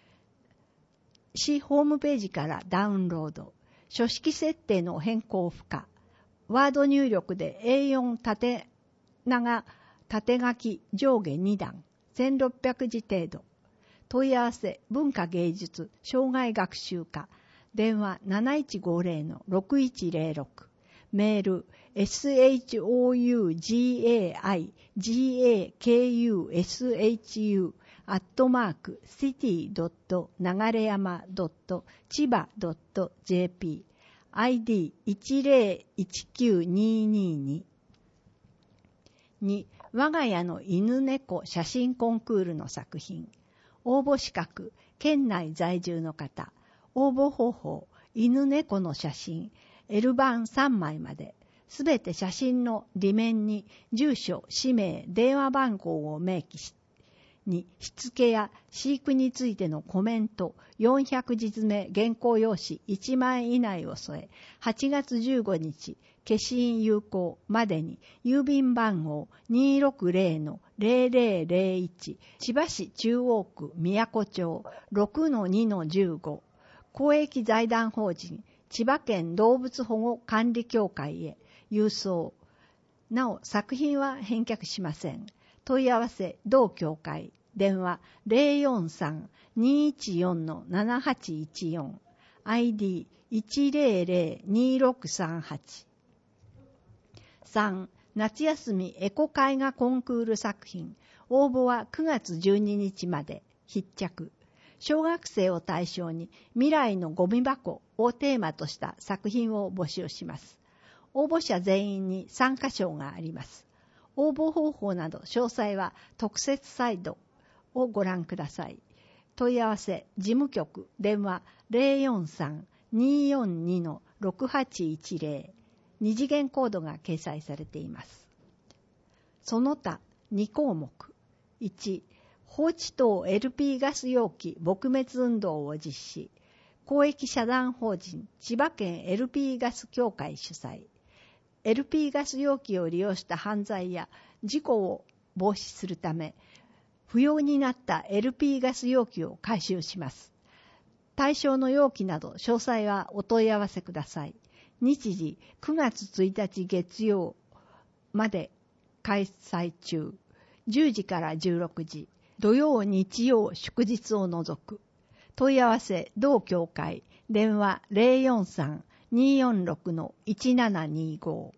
市ホームページからダウンロード。書式設定の変更不可。ワード入力で エーよん 縦長、縦書き上下にだん。せんろっぴゃくじ程度。問い合わせ、文化芸術障害学習課。電話なないちごゼロのろくいちゼロろく。メール エスエイチオーユージェイアイジェイエーケーユーエスエイチユー アットマークシティドットながれやまドットちばドットジェーピー アイディーいちゼロいちきゅうににに。に、我が家の犬猫写真コンクールの作品。応募資格、県内在住の方。応募方法、犬猫の写真。L 版さんまいまで、すべて写真の裏面に住所、氏名、電話番号を明記し、に、しつけや飼育についてのコメント、よんひゃくじつめ原稿用紙いちまい以内を添え、はちがつじゅうごにち、消印有効までに、郵便番号 にーろくゼロのゼロゼロゼロいち、千葉市中央区宮古町 ろくのにのじゅうご、公益財団法人千葉県動物保護管理協会へ郵送。なお、作品は返却しません。問い合わせ、同協会。電話 ゼロよんさん にいちよん のななはちいちよん。アイディーいちゼロゼロにろくさんはち。さん. 夏休みエコ絵画コンクール作品。応募はくがつじゅうににちまで。必着。小学生を対象に未来のゴミ箱をテーマとした作品を募集します。応募者全員に参加賞があります。応募方法など詳細は特設サイトをご覧ください。問い合わせ、事務局、電話 ゼロよんさん にーよんにのろくはちいちゼロ。二次元コードが掲載されています。その他に項目。いち、放置等 エルピー ガス容器撲滅運動を実施。公益社団法人千葉県 エルピー ガス協会主催。エルピー ガス容器を利用した犯罪や事故を防止するため、不要になった エルピー ガス容器を回収します。対象の容器など詳細はお問い合わせください。日時くがつついたち月曜まで開催中。じゅうじからじゅうろくじ。土曜、日曜、祝日を除く。問い合わせ、同協会。電話 ゼロよんさんにーよんろくのいちななにーご。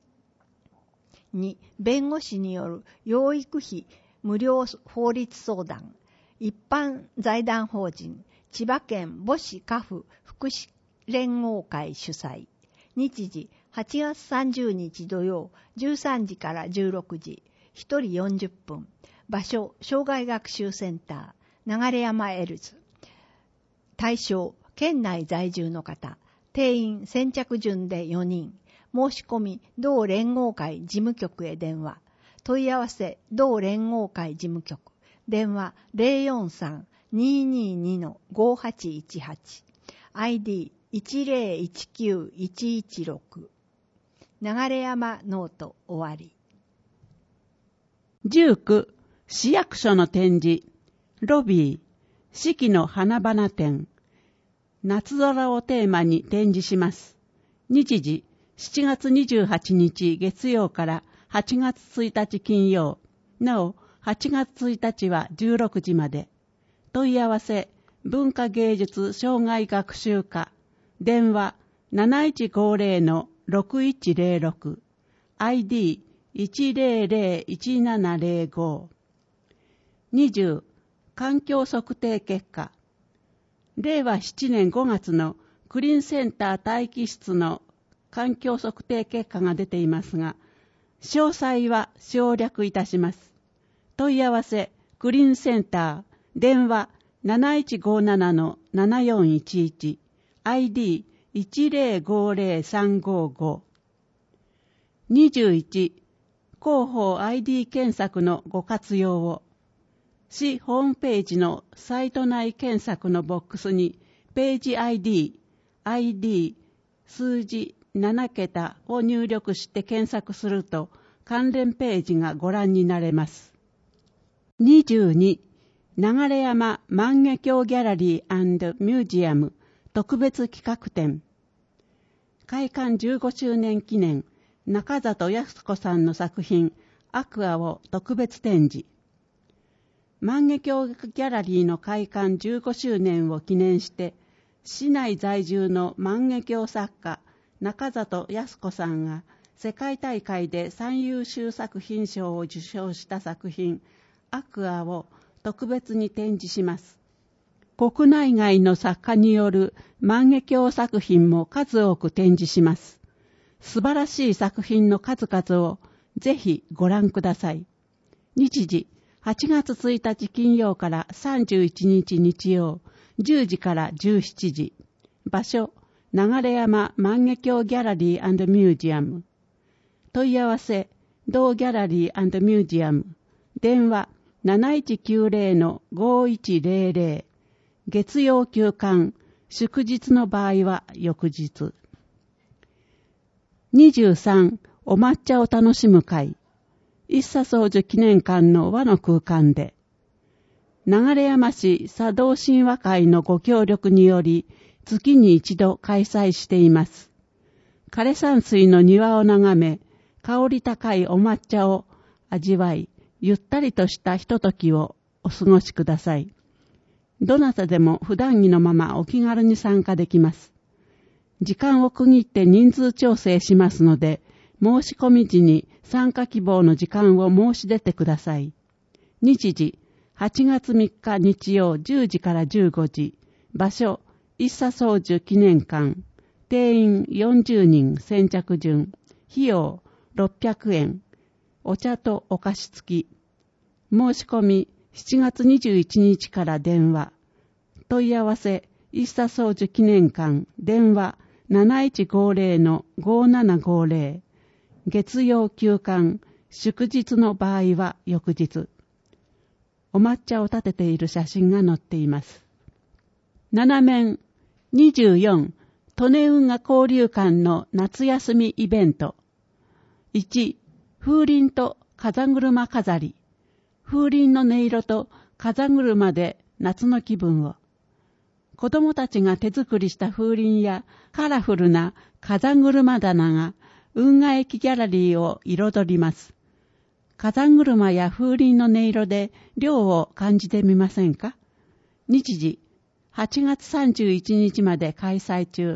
に、弁護士による養育費無料法律相談。一般財団法人千葉県母子家父福祉連合会主催。日時はちがつさんじゅうにち土曜じゅうさんじからじゅうろくじ。ひとりよんじゅっぷん。場所、障害学習センター、流山エルズ。対象、県内在住の方。定員先着順でよにん。申し込み、同連合会事務局へ電話。問い合わせ、同連合会事務局。電話 ゼロよんさん にーにーにー ごはちいちはち。アイディーいちゼロいちきゅういちいちろく。流山ノート終わり。 じゅうく、市役所の展示、ロビー、四季の花々展、夏空をテーマに展示します。日時、しちがつにじゅうはちにち月曜からはちがつついたち金曜、なおはちがつついたちはじゅうろくじまで。問い合わせ、文化芸術障害学習課、電話なないちごゼロのろくいちゼロろく、アイディーいちゼロゼロいちななゼロご。にじゅう、環境測定結果。れいわななねんごがつのクリーンセンター待機室の環境測定結果が出ていますが、詳細は省略いたします。問い合わせ、クリーンセンター、電話なないちごななのななよんいちいち、アイディーいちゼロごゼロさんごご。にじゅういち、広報 アイディー 検索のご活用を。市ホームページのサイト内検索のボックスにページ アイディー、アイディー、数字ななけたを入力して検索すると関連ページがご覧になれます。にじゅうに、流山万華鏡ギャラリー&ミュージアム特別企画展。開館じゅうごしゅうねん記念、中里康子さんの作品アクアを特別展示。万華鏡ギャラリーの開館じゅうごしゅうねんを記念して、市内在住の万華鏡作家中里康子さんが世界大会で最優秀作品賞を受賞した作品アクアを特別に展示します。国内外の作家による万華鏡作品も数多く展示します。素晴らしい作品の数々をぜひご覧ください。日時、はちがつついたち金曜からさんじゅういちにち日曜、じゅうじからじゅうしちじ。場所、流山万華鏡ギャラリー&ミュージアム。問い合わせ、同ギャラリー&ミュージアム。電話なないちきゅうゼロのごいちゼロゼロ。月曜休館、祝日の場合は翌日。にじゅうさん、お抹茶を楽しむ会。一茶宗樹記念館の和の空間で、流山市茶道神話会のご協力により、月に一度開催しています。枯山水の庭を眺め、香り高いお抹茶を味わい、ゆったりとしたひとときをお過ごしください。どなたでも普段着のままお気軽に参加できます。時間を区切って人数調整しますので、申し込み時に参加希望の時間を申し出てください。日時、はちがつみっか日曜じゅうじからじゅうごじ。場所、一茶宗樹記念館。定員よんじゅうにん先着順。費用ろっぴゃくえん。お茶とお菓子付き。申し込みしちがつにじゅういちにちから電話。問い合わせ、一茶宗樹記念館。電話なないちごゼロのごななごゼロ。月曜休館、祝日の場合は翌日。お抹茶を立てている写真が載っています。なな面にじゅうよん、利根運河交流館の夏休みイベント。いち、風鈴と風車飾り。風鈴の音色と風車で夏の気分を。子供たちが手作りした風鈴やカラフルな風車棚が運河駅ギャラリーを彩ります。風車や風鈴の音色で涼を感じてみませんか？日時、はちがつさんじゅういちにちまで開催中。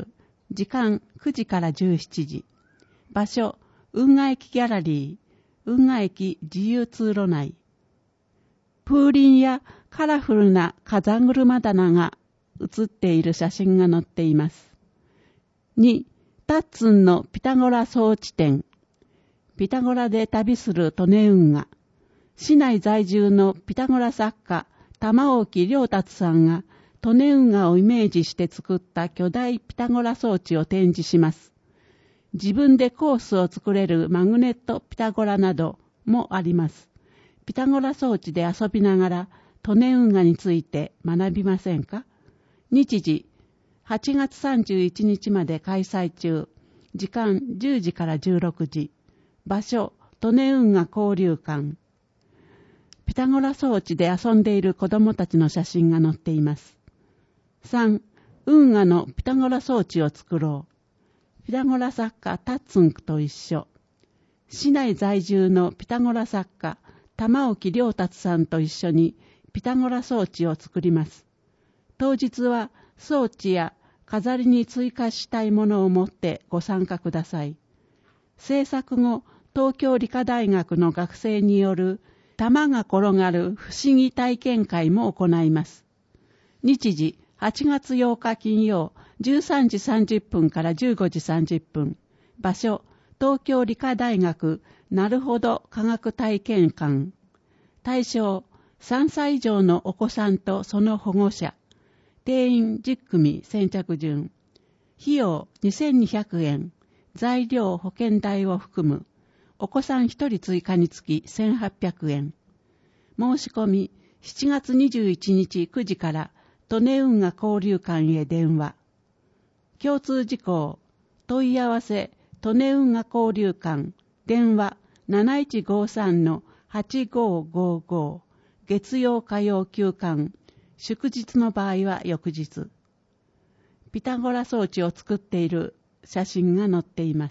時間くじからじゅうしちじ。場所、運河駅ギャラリー、運河駅自由通路内。風鈴やカラフルな風車棚が写っている写真が載っています。に、タッツンのピタゴラ装置展。ピタゴラで旅する利根運河。市内在住のピタゴラ作家、玉置良達さんが利根運河をイメージして作った巨大ピタゴラ装置を展示します。自分でコースを作れるマグネットピタゴラなどもあります。ピタゴラ装置で遊びながら利根運河について学びませんか？日時、はちがつさんじゅういちにちまで開催中。時間じゅうじからじゅうろくじ。場所、利根運河交流館。ピタゴラ装置で遊んでいる子供たちの写真が載っています。さん. 運河のピタゴラ装置を作ろう。ピタゴラ作家タッツンと一緒。市内在住のピタゴラ作家玉置良達さんと一緒にピタゴラ装置を作ります。当日は装置や飾りに追加したいものを持ってご参加ください。制作後、東京理科大学の学生による玉が転がる不思議体験会も行います。日時、はちがつようか金曜、じゅうさんじさんじゅっぷんからじゅうごじさんじゅっぷん。場所、東京理科大学なるほど科学体験館。対象、さんさい以上のお子さんとその保護者。定員じゅっくみ先着順。費用にせんにひゃくえん。材料保険代を含む。お子さんひとり追加につきせんはっぴゃくえん。申し込みしちがつにじゅういちにちくじから利根運河交流館へ電話。共通事項、問い合わせ利根運河交流館、電話 なないちごさんのはちごごご。月曜火曜休館。祝日の場合は翌日。ピタゴラ装置を作っている写真が載っています。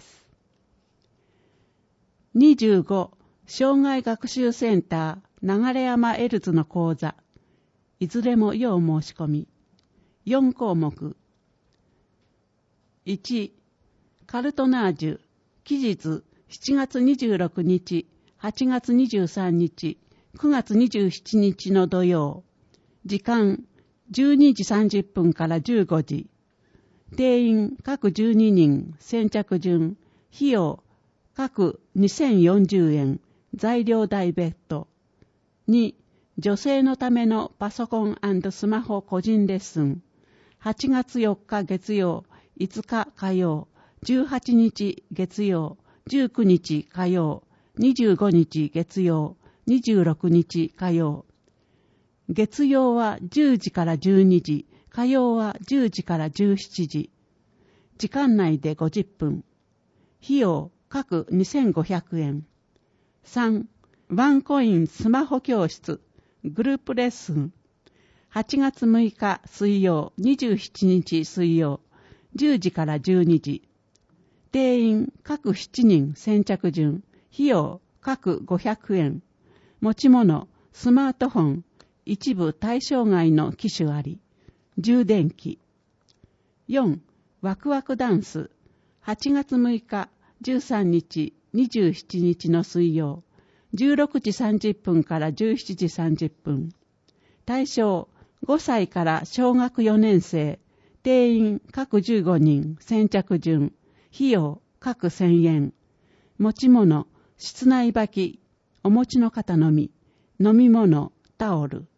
にじゅうご. 障害学習センター流山エルズの講座。いずれも要申し込み。よんこうもく。いち. カルトナージュ。期日しちがつにじゅうろくにち、はちがつにじゅうさんにち、くがつにじゅうしちにちの土曜。時間じゅうにじさんじゅっぷんからじゅうごじ。定員各じゅうににん、先着順。費用各にせんよんじゅうえん。材料代別途。に. 女性のためのパソコン&スマホ個人レッスン。はちがつよっか月曜、いつか火曜、じゅうはちにち月曜、じゅうくにち火曜、にじゅうごにち月曜、にじゅうろくにち火曜。月曜はじゅうじからじゅうにじ、火曜はじゅうじからじゅうしちじ。時間内でごじゅっぷん。費用各にせんごひゃくえん。さん. ワンコインスマホ教室グループレッスン。はちがつむいか水曜、にじゅうしちにち水曜、じゅうじからじゅうにじ。定員各しちにん先着順。費用各ごひゃくえん。持ち物スマートフォン、一部対象外の機種あり。充電器。よん. ワクワクダンス。はちがつむいか、じゅうさんにち、にじゅうしちにちの水曜。じゅうろくじさんじゅっぷんからじゅうしちじさんじゅっぷん。対象ごさいから小学よねんせい。定員各じゅうごにん先着順。費用各せんえん。持ち物室内履き。お持ちの方のみ。飲み物タオル。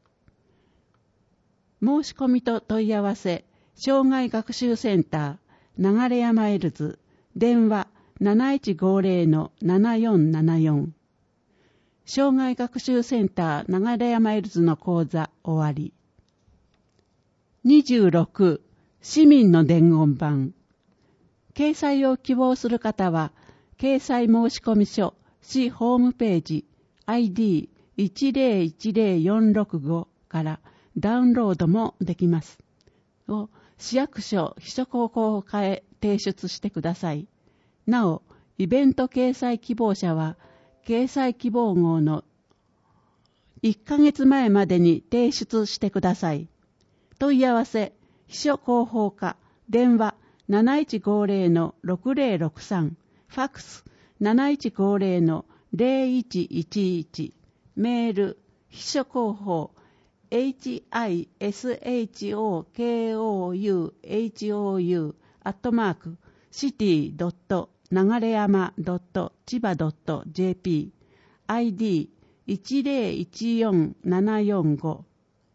申し込みと問い合わせ障害学習センター流山エルズ。電話 なないちごぜろのななよんななよん。障害学習センター流山エルズの講座終わり。にじゅうろく. 市民の伝言板。掲載を希望する方は掲載申込書市ホームページ アイディーいちぜろいちぜろよんろくご からダウンロードもできます。を市役所秘書広報課へ提出してください。なお、イベント掲載希望者は掲載希望号のいっかげつまえまでに提出してください。問い合わせ秘書広報課電話なないちごゼロのろくゼロろくさん、ファックスなないちごゼロのゼロいちいちいち、メール、秘書広報、エイチアイエスエイチオーケーオーユーエイチオーユー アットマーク、シティ ドット 流山 ドット 千葉 ドット ジェーピー、アイディーいちゼロいちよんななよんご。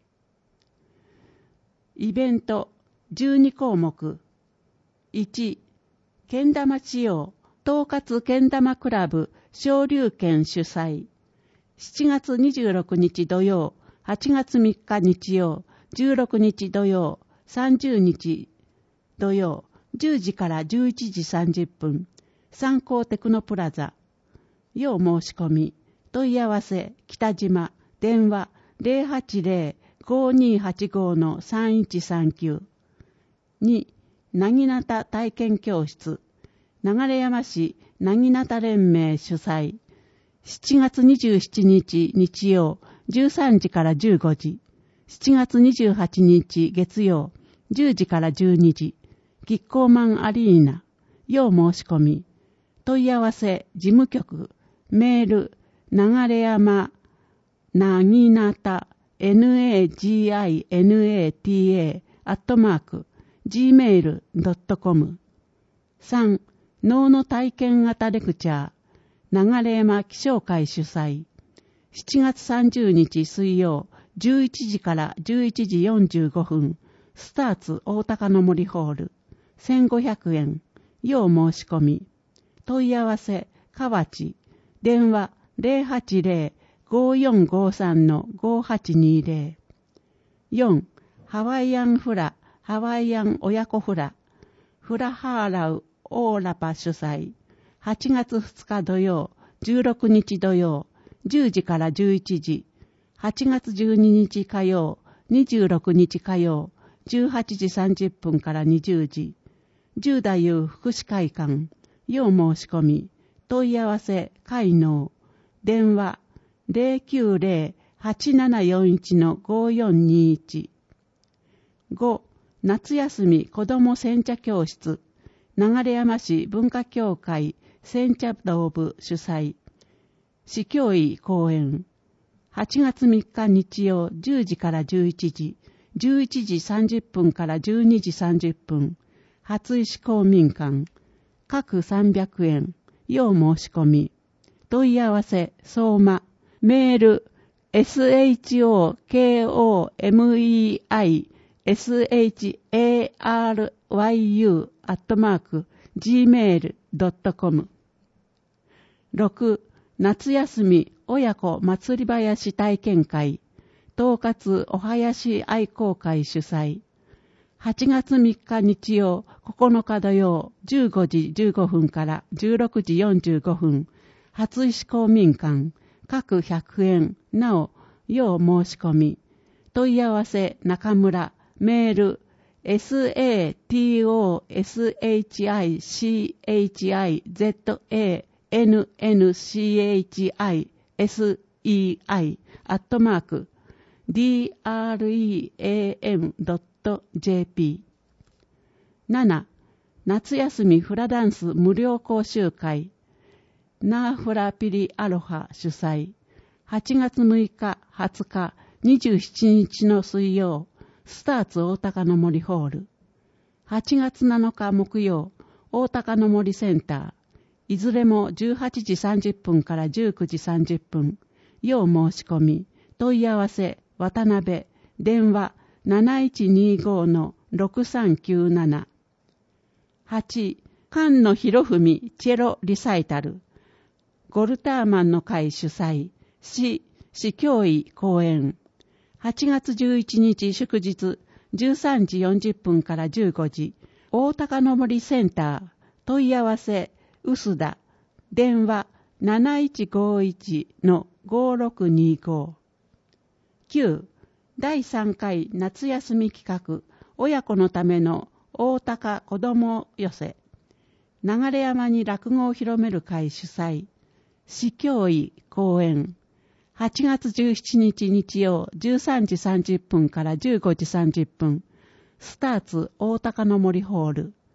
イベントじゅうにこうもく。いち、けん玉使用、統括けん玉クラブ昇竜拳主催。しちがつにじゅうろくにち土曜、はちがつみっか日曜、じゅうろくにち土曜、さんじゅうにち土曜、じゅうじからじゅういちじさんじゅっぷん、三幸テクノプラザ。要申し込み、問い合わせ、北島、電話ゼロはちゼロ ごにーはちご のさんいちさんきゅう。に、なぎなた体験教室、流山市なぎなた連盟主催。しちがつにじゅうしちにち日曜、じゅうさんじからじゅうごじ。しちがつにじゅうはちにち月曜、じゅうじからじゅうにじ。キッコーマンアリーナ。要申し込み。問い合わせ、事務局、メール、流山、なぎなた、naginata、アットマーク、ジーメールドットコム。さん、能の体験型レクチャー、流山気象会主催。しちがつさんじゅうにち水曜、じゅういちじからじゅういちじよんじゅうごふん、スターツ大高の森ホール、せんごひゃくえん、要申し込み。問い合わせ、河内、電話ゼロはちゼロ ごよんごさんのごはちにゼロ。よん、ハワイアンフラ、ハワイアン親子フラ、フラハーラウオーラパ主催。はちがつふつか土曜、じゅうろくにち土曜、じゅうじからじゅういちじ。はちがつじゅうににち火曜、にじゅうろくにち火曜、じゅうはちじさんじゅっぷんからにじゅうじ。十太夫福祉会館、要申し込み。問い合わせ、会能。電話、ゼロきゅうゼロ はちななよんいちのごよんにいち。ご、夏休み子ども煎茶教室、流山市文化協会煎茶道部主催。市教委講演。はちがつみっか日曜じゅうじからじゅういちじ、じゅういちじさんじゅっぷんからじゅうにじさんじゅっぷん、初石公民館。各さんびゃくえん、要申し込み。問い合わせ、相馬。メール、エスエイチオーケーオーエムイーアイエスエイチエーアールワイユー アットマーク ジーメールドットコム。ろく、夏休み親子祭り林体験会、統括お囃子愛好会主催。はちがつみっか日曜、ここのか土曜、じゅうごじじゅうごふんからじゅうろくじよんじゅうごふん、初石公民館、各ひゃくえん、なお、要申し込み。問い合わせ、中村、メール、エスエーティーオーエスエイチアイシーエイチアイゼットエーエヌエヌシーエイチアイエスイーアイ アットマーク ディーアールイーエーエムドットジェーピー。なな、夏休みフラダンス無料講習会、ナーフラピリアロハ主催。はちがつむいか、はつか、にじゅうしちにちの水曜、スターツ大高の森ホール。はちがつなのか木曜、大高の森センター。いずれもじゅうはちじさんじゅっぷんからじゅうくじさんじゅっぷん。要申し込み。問い合わせ、渡辺。電話、なないちにごのろくさんきゅうなな。はち、菅野博文チェロリサイタル。ゴルターマンの会主催。市、市教委講演。はちがつじゅういちにち祝日、じゅうさんじよんじゅっぷんからじゅうごじ。大高の森センター。問い合わせ、臼田。電話、なないちごいちのごろくにご。きゅう、だいさんかい夏休み企画、親子のための大高子ども寄せ。流山に落語を広める会主催。市教委講演。はちがつじゅうしちにち日曜じゅうさんじさんじゅっぷんからじゅうごじさんじゅっぷん。スターツ大高の森ホール。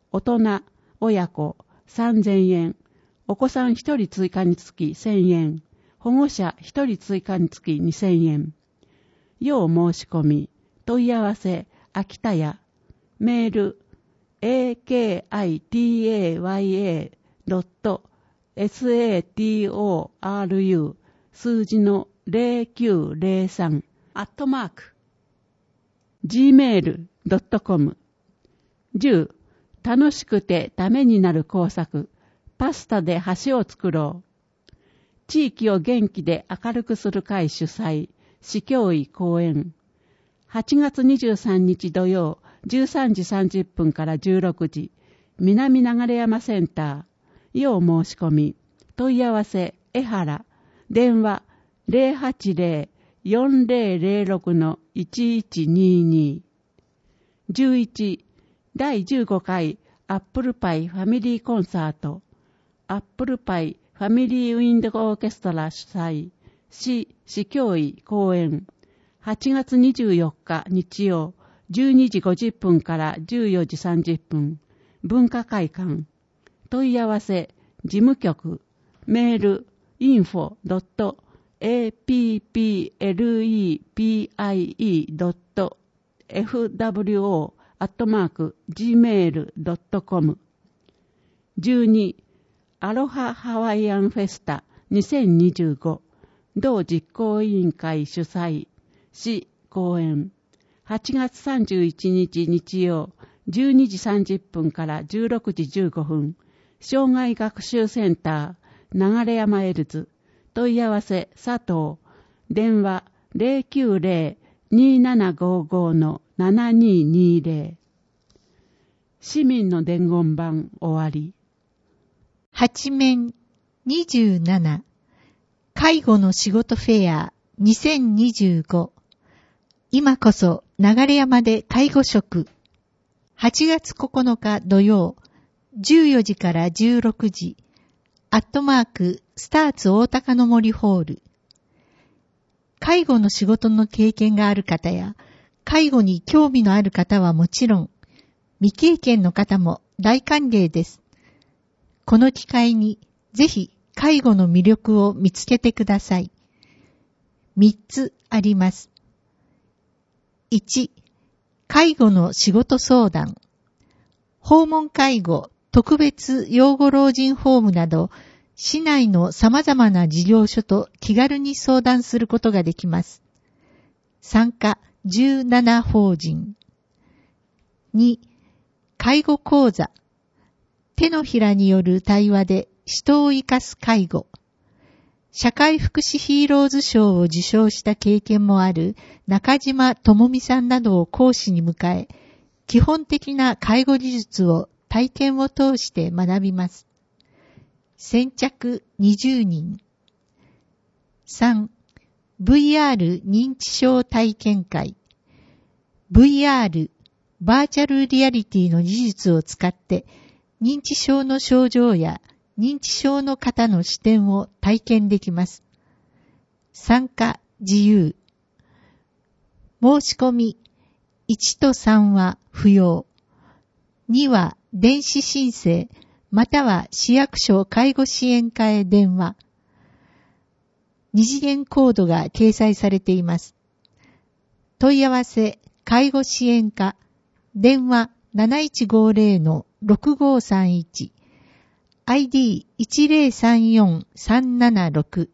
大人、親子さんぜんえん、お子さんひとり追加につきせんえん、保護者ひとり追加につきにせんえん。要申し込み、問い合わせ、秋田屋、メール、エーケーアイティーエーワイエードットサトル 数字のゼロきゅうゼロさんアットマーク ジーメールドットコム じゅう楽しくてためになる工作パスタで橋を作ろう。地域を元気で明るくする会主催市教委講演はちがつにじゅうさんにち土曜じゅうさんじさんじゅっぷんからじゅうろくじ南流山センター要申し込み問い合わせ江原電話 ゼロはちゼロ よんゼロゼロろく いちいちにに じゅういちだいじゅうごかいアップルパイファミリーコンサートアップルパイファミリーウィンドオーケストラ主催市市教委講演はちがつにじゅうよっか日曜じゅうにじごじゅっぷんからじゅうよじさんじゅっぷん文化会館問い合わせ事務局メール インフォドットエーピーピーエルイーピーアイイードットエフダブリューオー アットマーク ジーメールドットコム じゅうにアロハハワイアンフェスタにせんにじゅうご同実行委員会主催市講演はちがつさんじゅういちにち日曜じゅうにじさんじゅっぷんからじゅうろくじじゅうごふん障害学習センター流山エルズ問い合わせ佐藤電話 ゼロきゅうゼロ にーななごーごー のななにーにーゼロ 市民の伝言版終わり八面にじゅうなな介護の仕事フェアにせんにじゅうご今こそ流山で介護職はちがつここのか土曜じゅうよじからじゅうろくじアットマークスターツ大高の森ホール介護の仕事の経験がある方や介護に興味のある方はもちろん未経験の方も大歓迎です。この機会にぜひ介護の魅力を見つけてください。みっつあります。いち、介護の仕事相談。訪問介護、特別養護老人ホームなど、市内の様々な事業所と気軽に相談することができます。参加じゅうなな法人。に、介護講座。手のひらによる対話で人を生かす介護。社会福祉ヒーローズ賞を受賞した経験もある中島智美さんなどを講師に迎え、基本的な介護技術を体験を通して学びます。先着にじゅうにん。さん、ブイアール 認知症体験会。ブイアール、バーチャルリアリティの技術を使って、認知症の症状や認知症の方の視点を体験できます。参加自由。申し込みいちとさんは不要。には電子申請または市役所介護支援課へ電話。二次元コードが掲載されています。問い合わせ介護支援課電話 なないちごゼロ のろくごさんいち アイディーいちゼロさんよんさんななろく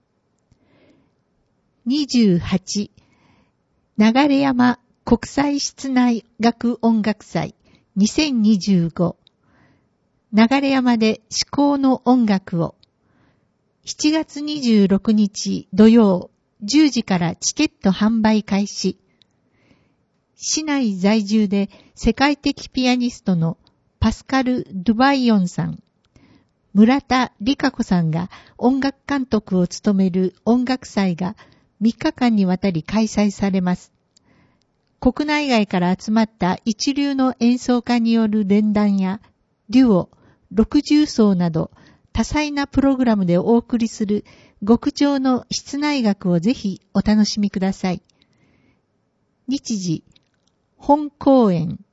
にじゅうはち流山国際室内楽音楽祭にせんにじゅうご流山で至高の音楽をしちがつにじゅうろくにち土曜じゅうじからチケット販売開始。市内在住で世界的ピアニストのパスカル・ドゥバイヨンさん、村田理香子さんが音楽監督を務める音楽祭がみっかかんにわたり開催されます。国内外から集まった一流の演奏家による連弾やデュオ、六重奏など多彩なプログラムでお送りする極上の室内楽をぜひお楽しみください。日時、本公演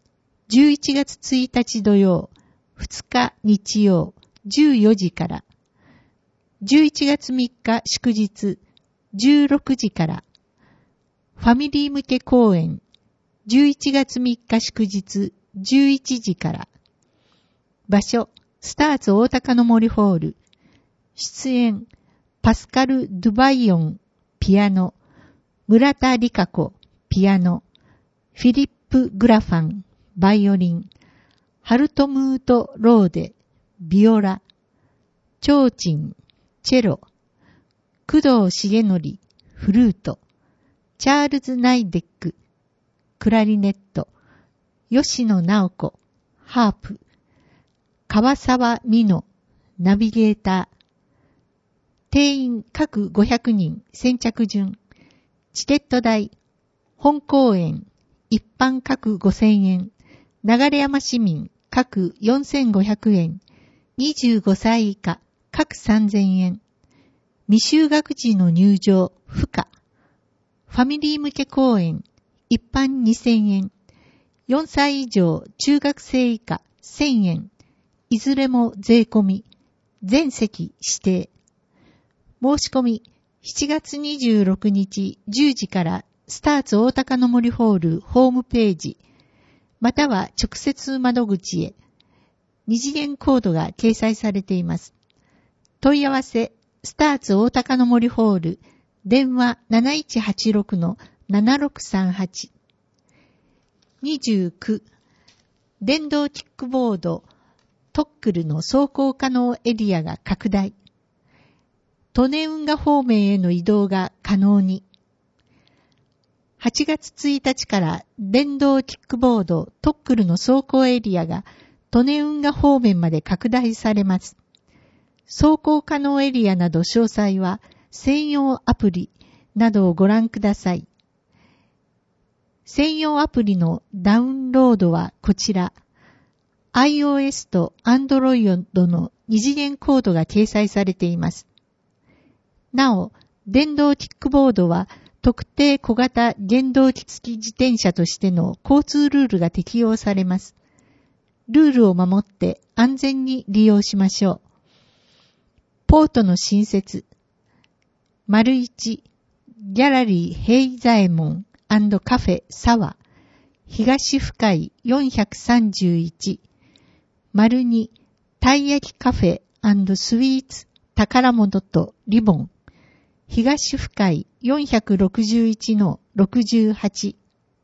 じゅういちがつついたち土曜、ふつか日曜、じゅうよじから、じゅういちがつみっか祝日、じゅうろくじから、ファミリー向け公演、じゅういちがつみっか祝日、じゅういちじから。場所、スターツ大高の森ホール。出演、パスカル・ドゥバイオン、ピアノ。村田理香子、ピアノ。フィリップ・グラファン、バイオリン。ハルトムート・ローデ、ビオラ。チョーチン、チェロ。工藤重則、フルート。チャールズ・ナイデック、クラリネット。吉野直子、ハープ。川沢美乃、ナビゲーター。定員各ごひゃくにん、先着順。チケット代、本公演、一般各ごせんえん。流山市民、各よんせんごひゃくえん。にじゅうごさい以下、各さんぜんえん。未就学児の入場、不可。ファミリー向け公演、一般にせんえん。よんさい以上、中学生以下、せんえん。いずれも税込み。全席指定。申し込み、しちがつにじゅうろくにちじゅうじからスターツ大高の森ホールホームページ、または直接窓口へ。二次元コードが掲載されています。問い合わせ、スターツ大高の森ホール、電話 なないちはちろくのななろくさんはち。にじゅうきゅう、電動キックボード、トックルの走行可能エリアが拡大。利根運河方面への移動が可能に。はちがつついたちから電動キックボード、トックルの走行エリアが利根運河方面まで拡大されます。走行可能エリアなど詳細は専用アプリなどをご覧ください。専用アプリのダウンロードはこちら。iOS と Android の二次元コードが掲載されています。なお、電動キックボードは特定小型原動機付き自転車としての交通ルールが適用されます。ルールを守って安全に利用しましょう。ポートの新設。丸一、ギャラリー平左衛門&カフェ沢、東深井よんひゃくさんじゅういち。丸二、たい焼きカフェ&スイーツ宝物とリボン、東深井よんひゃくろくじゅういちのろくじゅうはち。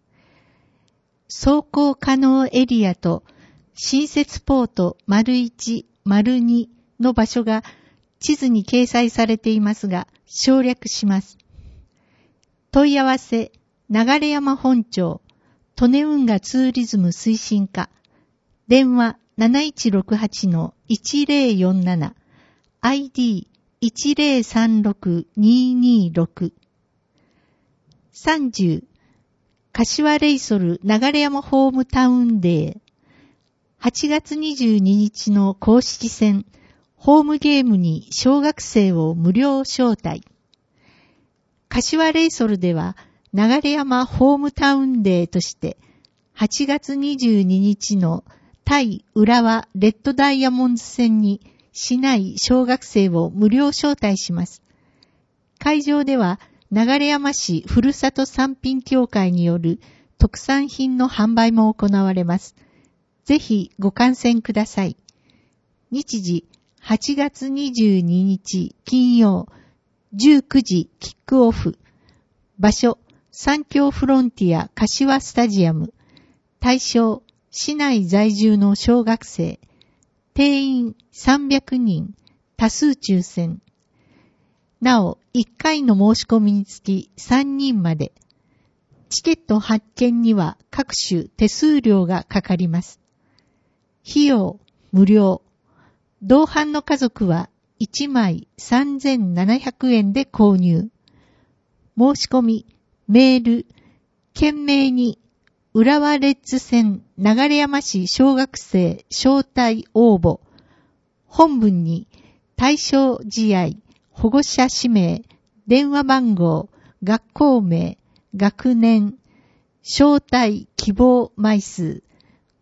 走行可能エリアと新設ポート丸一、丸二の場所が地図に掲載されていますが、省略します。問い合わせ、流山本町、利根運河ツーリズム推進課、電話 なないちろくはちのいちぜろよんなな、アイディーいちぜろさんろくににろく。さんじゅう、柏レイソル流山ホームタウンデー。はちがつにじゅうににちの公式戦、ホームゲームに小学生を無料招待。柏レイソルでは流山ホームタウンデーとして、はちがつにじゅうににちの対浦和レッドダイヤモンズ戦に市内小学生を無料招待します。会場では流山市ふるさと産品協会による特産品の販売も行われます。ぜひご観戦ください。日時はちがつにじゅうににち金曜じゅうくじキックオフ。場所三峡フロンティア柏スタジアム。対象市内在住の小学生。定員さんびゃくにん。多数抽選。なお、いっかいの申し込みにつきさんにんまで。チケット発券には各種手数料がかかります。費用無料。同伴の家族はいちまいさんぜんななひゃくえんで購入。申し込み、メール、懸命に浦和レッズ戦流山市小学生招待応募。本文に対象試合、保護者氏名、電話番号、学校名、学年、招待希望枚数、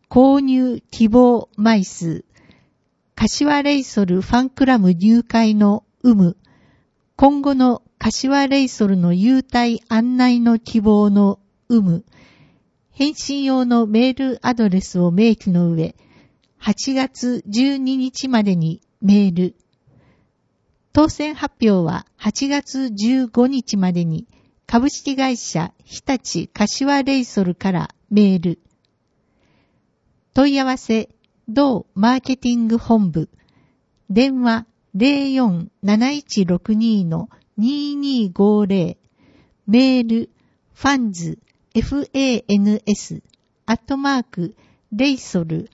購入希望枚数、柏レイソルファンクラブ入会の有無、今後の柏レイソルの優待案内の希望の有無、返信用のメールアドレスを明記の上、はちがつじゅうににちまでにメール。当選発表ははちがつじゅうごにちまでに株式会社日立柏レイソルからメール。問い合わせ、同マーケティング本部。電話 ゼロよん なないちろくに のににごゼロ。メール、ファンズ、ファンス、アットマーク、レイソル、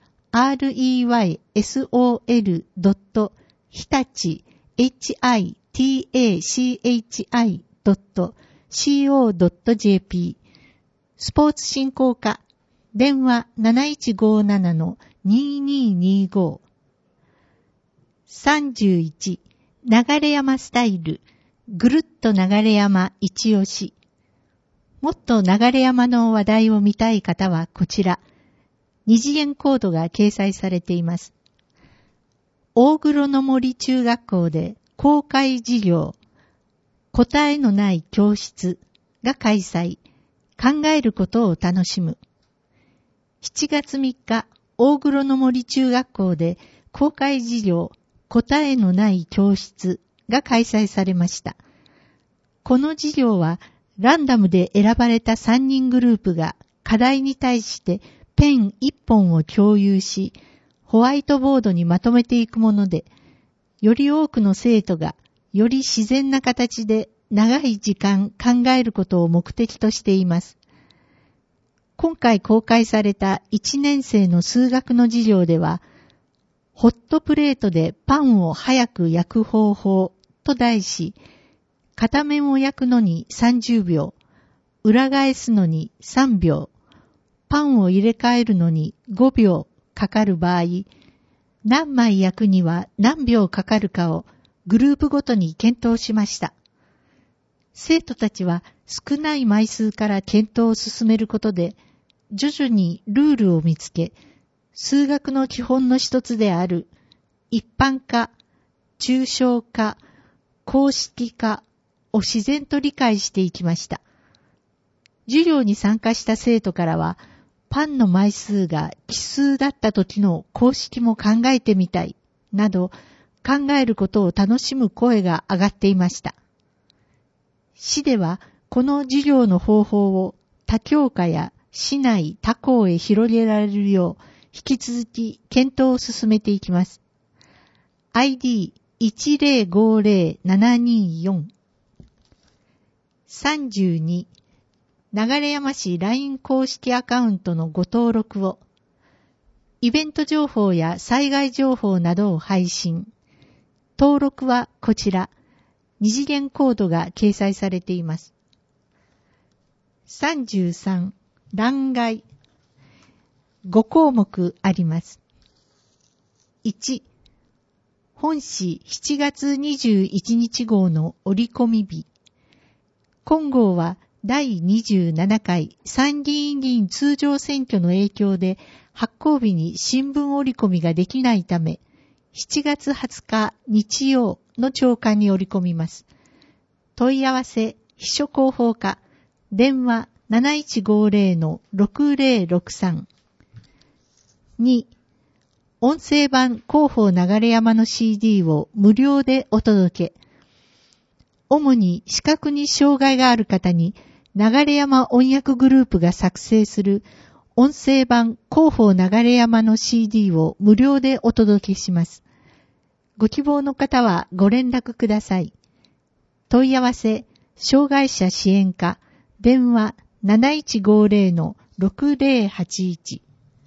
レイソル ドット、日立、エイチアイティーエーシーエイチアイ ドット、シーオー ドット ジェーピー。スポーツ振興課、電話 なないちごなな のにににご。さんじゅういち、流山スタイル、ぐるっと流山一押し。もっと流山の話題を見たい方はこちら。二次元コードが掲載されています。大黒の森中学校で公開授業、答えのない教室が開催。考えることを楽しむ。しちがつみっか、大黒の森中学校で公開授業、答えのない教室が開催されました。この授業はランダムで選ばれたさんにんグループが課題に対してペンいっぽんを共有し、ホワイトボードにまとめていくもので、より多くの生徒がより自然な形で長い時間考えることを目的としています。今回公開されたいちねん生の数学の授業では、ホットプレートでパンを早く焼く方法と題し、片面を焼くのにさんじゅうびょう、裏返すのにさんびょう、パンを入れ替えるのにごびょうかかる場合、何枚焼くには何秒かかるかをグループごとに検討しました。生徒たちは少ない枚数から検討を進めることで、徐々にルールを見つけ、数学の基本の一つである一般化、抽象化、公式化を自然と理解していきました。授業に参加した生徒からは、パンの枚数が奇数だった時の公式も考えてみたい、など考えることを楽しむ声が上がっていました。市ではこの授業の方法を他教科や市内他校へ広げられるよう引き続き検討を進めていきます。アイディーいちゼロごゼロななによん。さんじゅうに、流山市 ライン 公式アカウントのご登録を、イベント情報や災害情報などを配信。登録はこちら、二次元コードが掲載されています。さんじゅうさん、欄外。ごこうもくあります。いち、本誌しちがつにじゅういちにち号の折り込み日。今号はだいにじゅうななかい参議院議員通常選挙の影響で発行日に新聞折り込みができないため、しちがつはつか日曜の朝刊に折り込みます。問い合わせ、秘書広報課、電話 なないちごゼロ のろくゼロろくさん。に、音声版広報流山の シーディー を無料でお届け。主に視覚に障害がある方に流山音訳グループが作成する音声版広報流山の シーディー を無料でお届けします。ご希望の方はご連絡ください。問い合わせ、障害者支援課、電話 なないちごゼロ のろくゼロはちいち。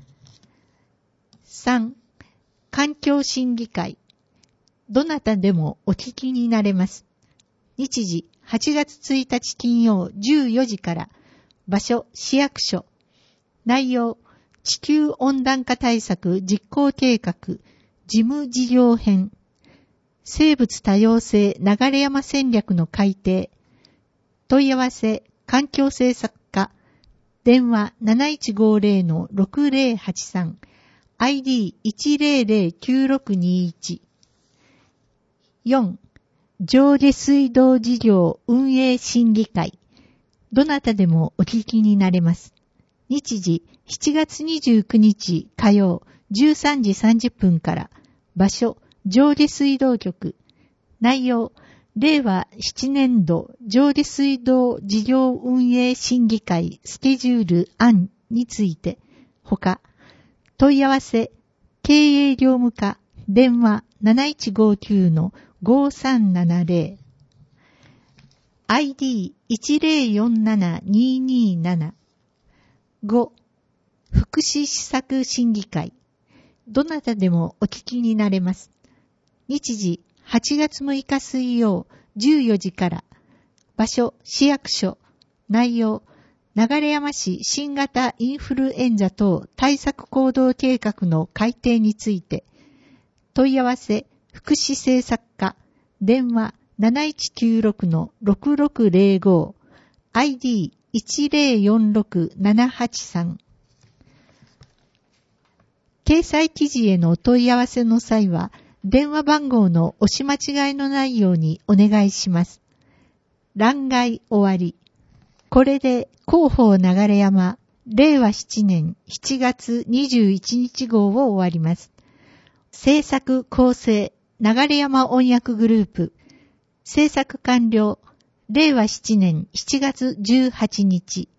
さん、環境審議会。どなたでもお聞きになれます。日時はちがつついたち金曜じゅうよじから、場所市役所。内容、地球温暖化対策実行計画、事務事業編。生物多様性流山戦略の改定。問い合わせ、環境政策課。 電話 なないちごぜろ ろくぜろはちさん、アイディーいちぜろぜろきゅうろくにいち。よん. 上下水道事業運営審議会。どなたでもお聞きになれます。日時しちがつにじゅうくにち火曜じゅうさんじさんじゅっぷんから。場所、上下水道局。内容、れいわななねんど上下水道事業運営審議会スケジュール案について。ほか、問い合わせ、経営業務課、電話 なないちごきゅうのごさんななぜろ。アイディーいちぜろよんななにになな。ご. 福祉施策審議会。どなたでもお聞きになれます。日時はちがつむいか水曜じゅうよじから。場所市役所。内容、流山市新型インフルエンザ等対策行動計画の改定について。問い合わせ福祉政策課。電話 なないちきゅうろくのろくろくぜろご。アイディーいちぜろよんろくななはちさん。掲載記事へのお問い合わせの際は、電話番号の押し間違いのないようにお願いします。欄外終わり。これで広報流山れいわななねんしちがつにじゅういちにち号を終わります。制作構成流山音訳グループ。制作完了れいわななねんしちがつじゅうはちにち。